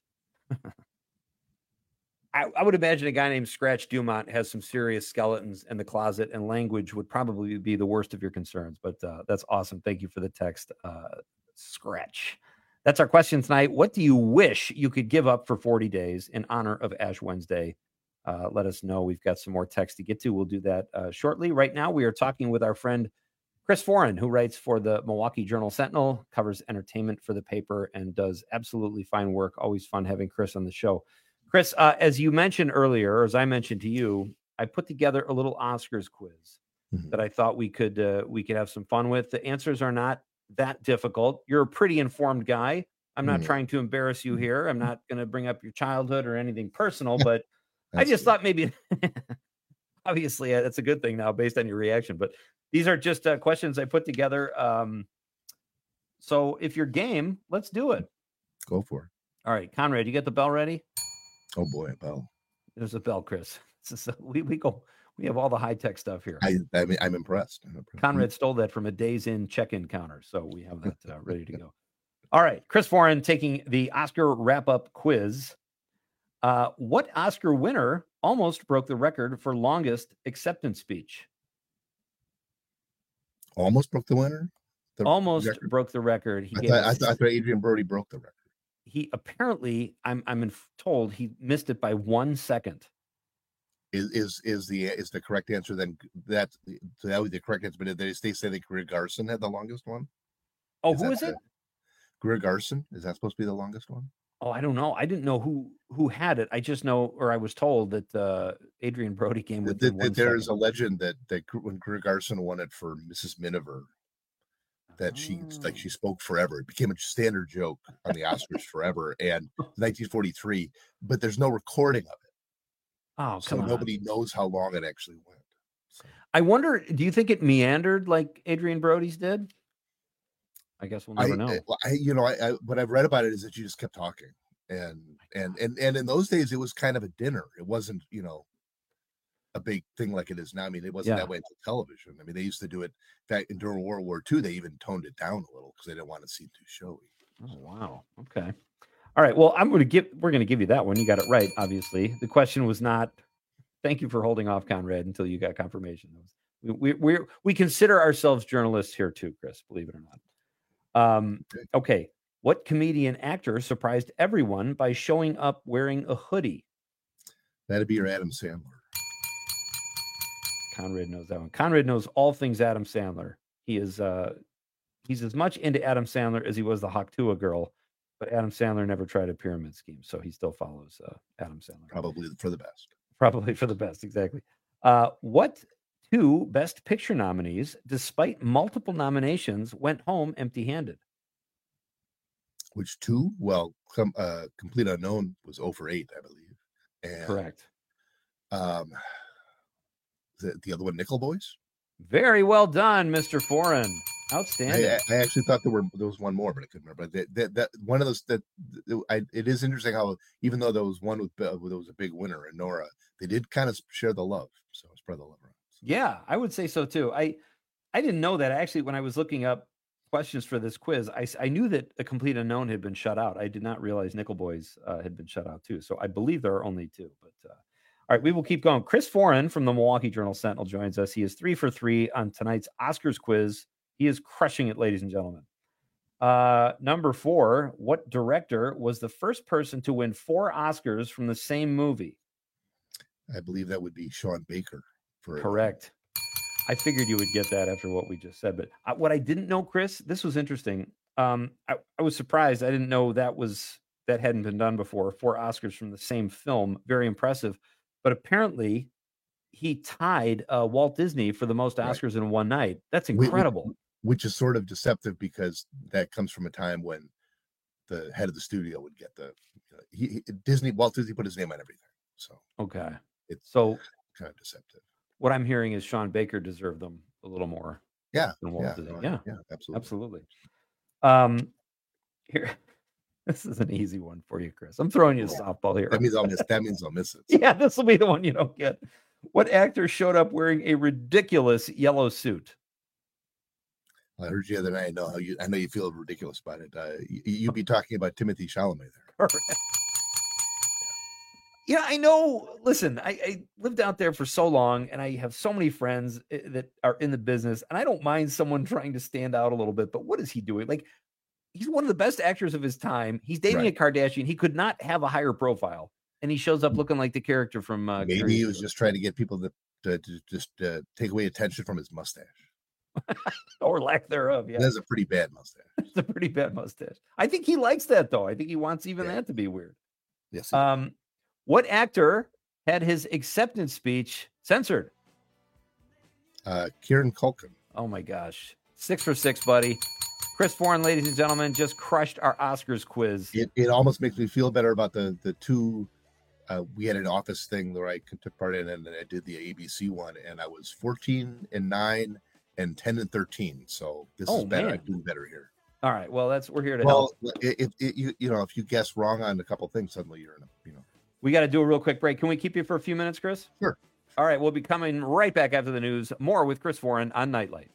I, I would imagine a guy named Scratch Dumont has some serious skeletons in the closet, and language would probably be the worst of your concerns. But uh, that's awesome. Thank you for the text, uh, Scratch. That's our question tonight. What do you wish you could give up for forty days in honor of Ash Wednesday? Uh, let us know. We've got some more text to get to. We'll do that uh, shortly. Right now, we are talking with our friend Chris Foran, who writes for the Milwaukee Journal-Sentinel, covers entertainment for the paper, and does absolutely fine work. Always fun having Chris on the show. Chris, uh, as you mentioned earlier, or as I mentioned to you, I put together a little Oscars quiz mm-hmm. that I thought we could uh, we could have some fun with. The answers are not that difficult. You're a pretty informed guy. I'm not mm-hmm. trying to embarrass you here. I'm not going to bring up your childhood or anything personal, but I just thought maybe, obviously, that's a good thing now based on your reaction. But these are just uh, questions I put together. Um, so if you're game, let's do it. Go for it. All right, Conrad, you get the bell ready? Oh boy, a bell. There's a bell, Chris. Is, uh, we we go. We have all the high tech stuff here. I, I mean, I'm impressed. I'm impressed. Conrad stole that from a Days Inn check-in counter, so we have that uh, ready to go. All right, Chris Foran taking the Oscar wrap-up quiz. Uh, what Oscar winner almost broke the record for longest acceptance speech? Almost broke the winner. The almost record. broke the record. He I, gave thought, us, I, thought, I thought Adrian Brody broke the record. He apparently, I'm I'm told he missed it by one second. Is is is the is the correct answer then? That that was the correct answer. But did they, they say that Greer Garson had the longest one? Oh, is who is it? Greer Garson. Is that supposed to be the longest one? Oh, I don't know. I didn't know who who had it. I just know, or I was told that uh, Adrian Brody came with the, the, There is a legend that that when Greer Garson won it for Missus Miniver, that she oh. like she spoke forever. It became a standard joke on the Oscars forever. And nineteen forty-three, but there's no recording of it. Oh, so come on. Nobody knows how long it actually went. So. I wonder, do you think it meandered like Adrian Brody's did? I guess we'll never I, know. I, you know, I, I, what I've read about it is that you just kept talking, and and and and in those days it was kind of a dinner. It wasn't, you know, a big thing like it is now. I mean, it wasn't Yeah. that way until television. I mean, they used to do it. In fact, during World War Two, they even toned it down a little because they didn't want to seem too showy. Oh, wow. Okay. All right. Well, I'm going to give, we're going to give you that one. You got it right, obviously. The question was not, thank you for holding off, Conrad, until you got confirmation. We, we, we, we consider ourselves journalists here too, Chris, believe it or not. Um, okay. What comedian actor surprised everyone by showing up wearing a hoodie? That'd be your Adam Sandler. Conrad knows that one. Conrad knows all things Adam Sandler. He is, uh, he's as much into Adam Sandler as he was the Haktua girl, but Adam Sandler never tried a pyramid scheme, so he still follows uh, Adam Sandler. Probably for the best. Probably for the best, exactly. Uh, what two Best Picture nominees, despite multiple nominations, went home empty-handed? Which two? Well, com- uh, Complete Unknown was zero for eight, I believe. And, Correct. Um, the, the other one, Nickel Boys? Very well done, Mister Foreign. Outstanding. I, I actually thought there were there was one more, but I couldn't remember. But that, that, that one of those that I, it is interesting how even though there was one with there was a big winner in Nora, they did kind of share the love. So spread the love around. Yeah, I would say so too. I I didn't know that actually when I was looking up questions for this quiz. I, I knew that A Complete Unknown had been shut out. I did not realize Nickel Boys uh, had been shut out too. So I believe there are only two. But uh, all right, we will keep going. Chris Foreign from the Milwaukee Journal Sentinel joins us. He is three for three on tonight's Oscars quiz. He is crushing it, ladies and gentlemen. Uh, number four, what director was the first person to win four Oscars from the same movie? I believe that would be Sean Baker. For Correct. I figured you would get that after what we just said. But uh, what I didn't know, Chris, this was interesting. Um, I, I was surprised. I didn't know that was that hadn't been done before. Four Oscars from the same film. Very impressive. But apparently he tied uh, Walt Disney for the most Oscars right. in one night. That's incredible. Which, which is sort of deceptive because that comes from a time when the head of the studio would get the you know, he, he, Disney, Walt Disney put his name on everything. So okay, it's so kind of deceptive. What I'm hearing is Sean Baker deserved them a little more. Yeah, than Walt yeah, Disney. no, yeah, yeah, absolutely, absolutely. Um, here, this is an easy one for you, Chris. I'm throwing you a softball here. That means I'll miss. That means I'll miss it. Yeah, this will be the one you don't get. What actor showed up wearing a ridiculous yellow suit? I heard you the other night. I know how you. I know you feel ridiculous about it. Uh, you, you'd be talking about Timothy Chalamet there. Correct. Yeah, I know. Listen, I, I lived out there for so long, and I have so many friends that are in the business, and I don't mind someone trying to stand out a little bit. But what is he doing? Like, he's one of the best actors of his time. He's dating right. a Kardashian. He could not have a higher profile, and he shows up looking like the character from. Uh, Maybe Curious he was George. just trying to get people to, to, to just uh, take away attention from his mustache. Or lack thereof. Yeah, that's a pretty bad mustache. It's a pretty bad mustache. I think he likes that though. I think he wants even yeah. that to be weird. Yes. Um, what actor had his acceptance speech censored? Uh, Kieran Culkin. Oh my gosh, six for six, buddy. Chris Foreign, ladies and gentlemen, just crushed our Oscars quiz. It, it almost makes me feel better about the the two. Uh, we had an office thing where I took part in, and I did the A B C one, and I was fourteen and nine. And ten and thirteen, so this oh, is better. Man. I'm doing better here. All right, well, that's we're here to well, help. If, if you you know if you guess wrong on a couple things, suddenly you're in a you know. We got to do a real quick break. Can we keep you for a few minutes, Chris? Sure. All right, we'll be coming right back after the news. More with Chris Foreign on Nightlight.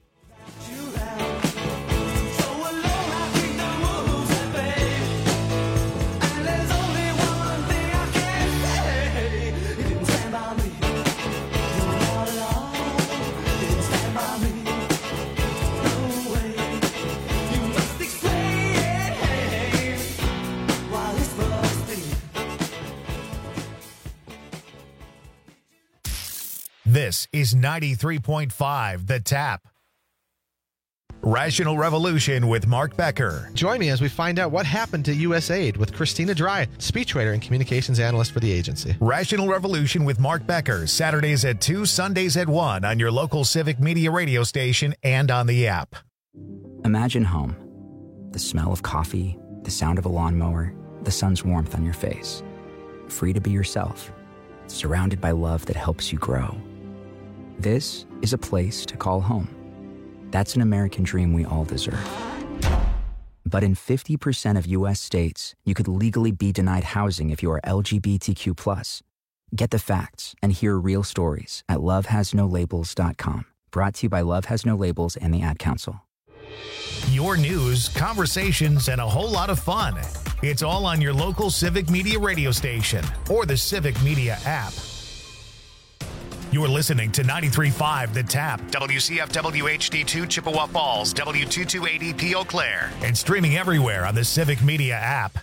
This is ninety-three point five The Tap. Rational Revolution with Mark Becker. Join me as we find out what happened to U S A I D with Christina Dry, speechwriter and communications analyst for the agency. Rational Revolution with Mark Becker, Saturdays at two, Sundays at one on your local Civic Media radio station and on the app. Imagine home. The smell of coffee, the sound of a lawnmower, the sun's warmth on your face. Free to be yourself, surrounded by love that helps you grow. This is a place to call home. That's an American dream we all deserve. But in fifty percent of U S states, you could legally be denied housing if you are L G B T Q plus. Get the facts and hear real stories at love has no labels dot com. Brought to you by Love Has No Labels and the Ad Council. Your news, conversations, and a whole lot of fun. It's all on your local Civic Media radio station or the Civic Media app. You're listening to ninety-three point five The Tap, W C F W H D two Chippewa Falls, W two twenty-eight E P Eau Claire, and streaming everywhere on the Civic Media app.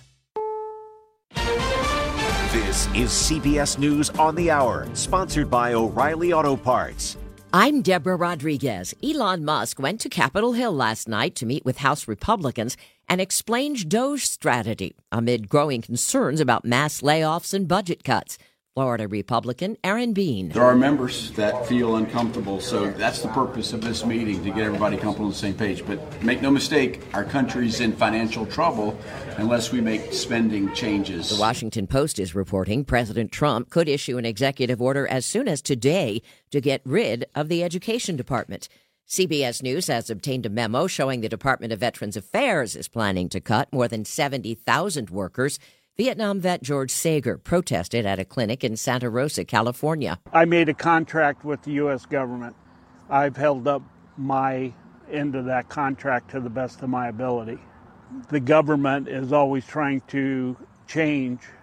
This is C B S News on the Hour, sponsored by O'Reilly Auto Parts. I'm Deborah Rodriguez. Elon Musk went to Capitol Hill last night to meet with House Republicans and explained Doge strategy amid growing concerns about mass layoffs and budget cuts. Florida Republican Aaron Bean. There are members that feel uncomfortable, so that's the purpose of this meeting, to get everybody comfortable on the same page. But make no mistake, our country's in financial trouble unless we make spending changes. The Washington Post is reporting President Trump could issue an executive order as soon as today to get rid of the Education Department. C B S News has obtained a memo showing the Department of Veterans Affairs is planning to cut more than seventy thousand workers. Vietnam vet George Sager protested at a clinic in Santa Rosa, California. I made a contract with the U S government. I've held up my end of that contract to the best of my ability. The government is always trying to change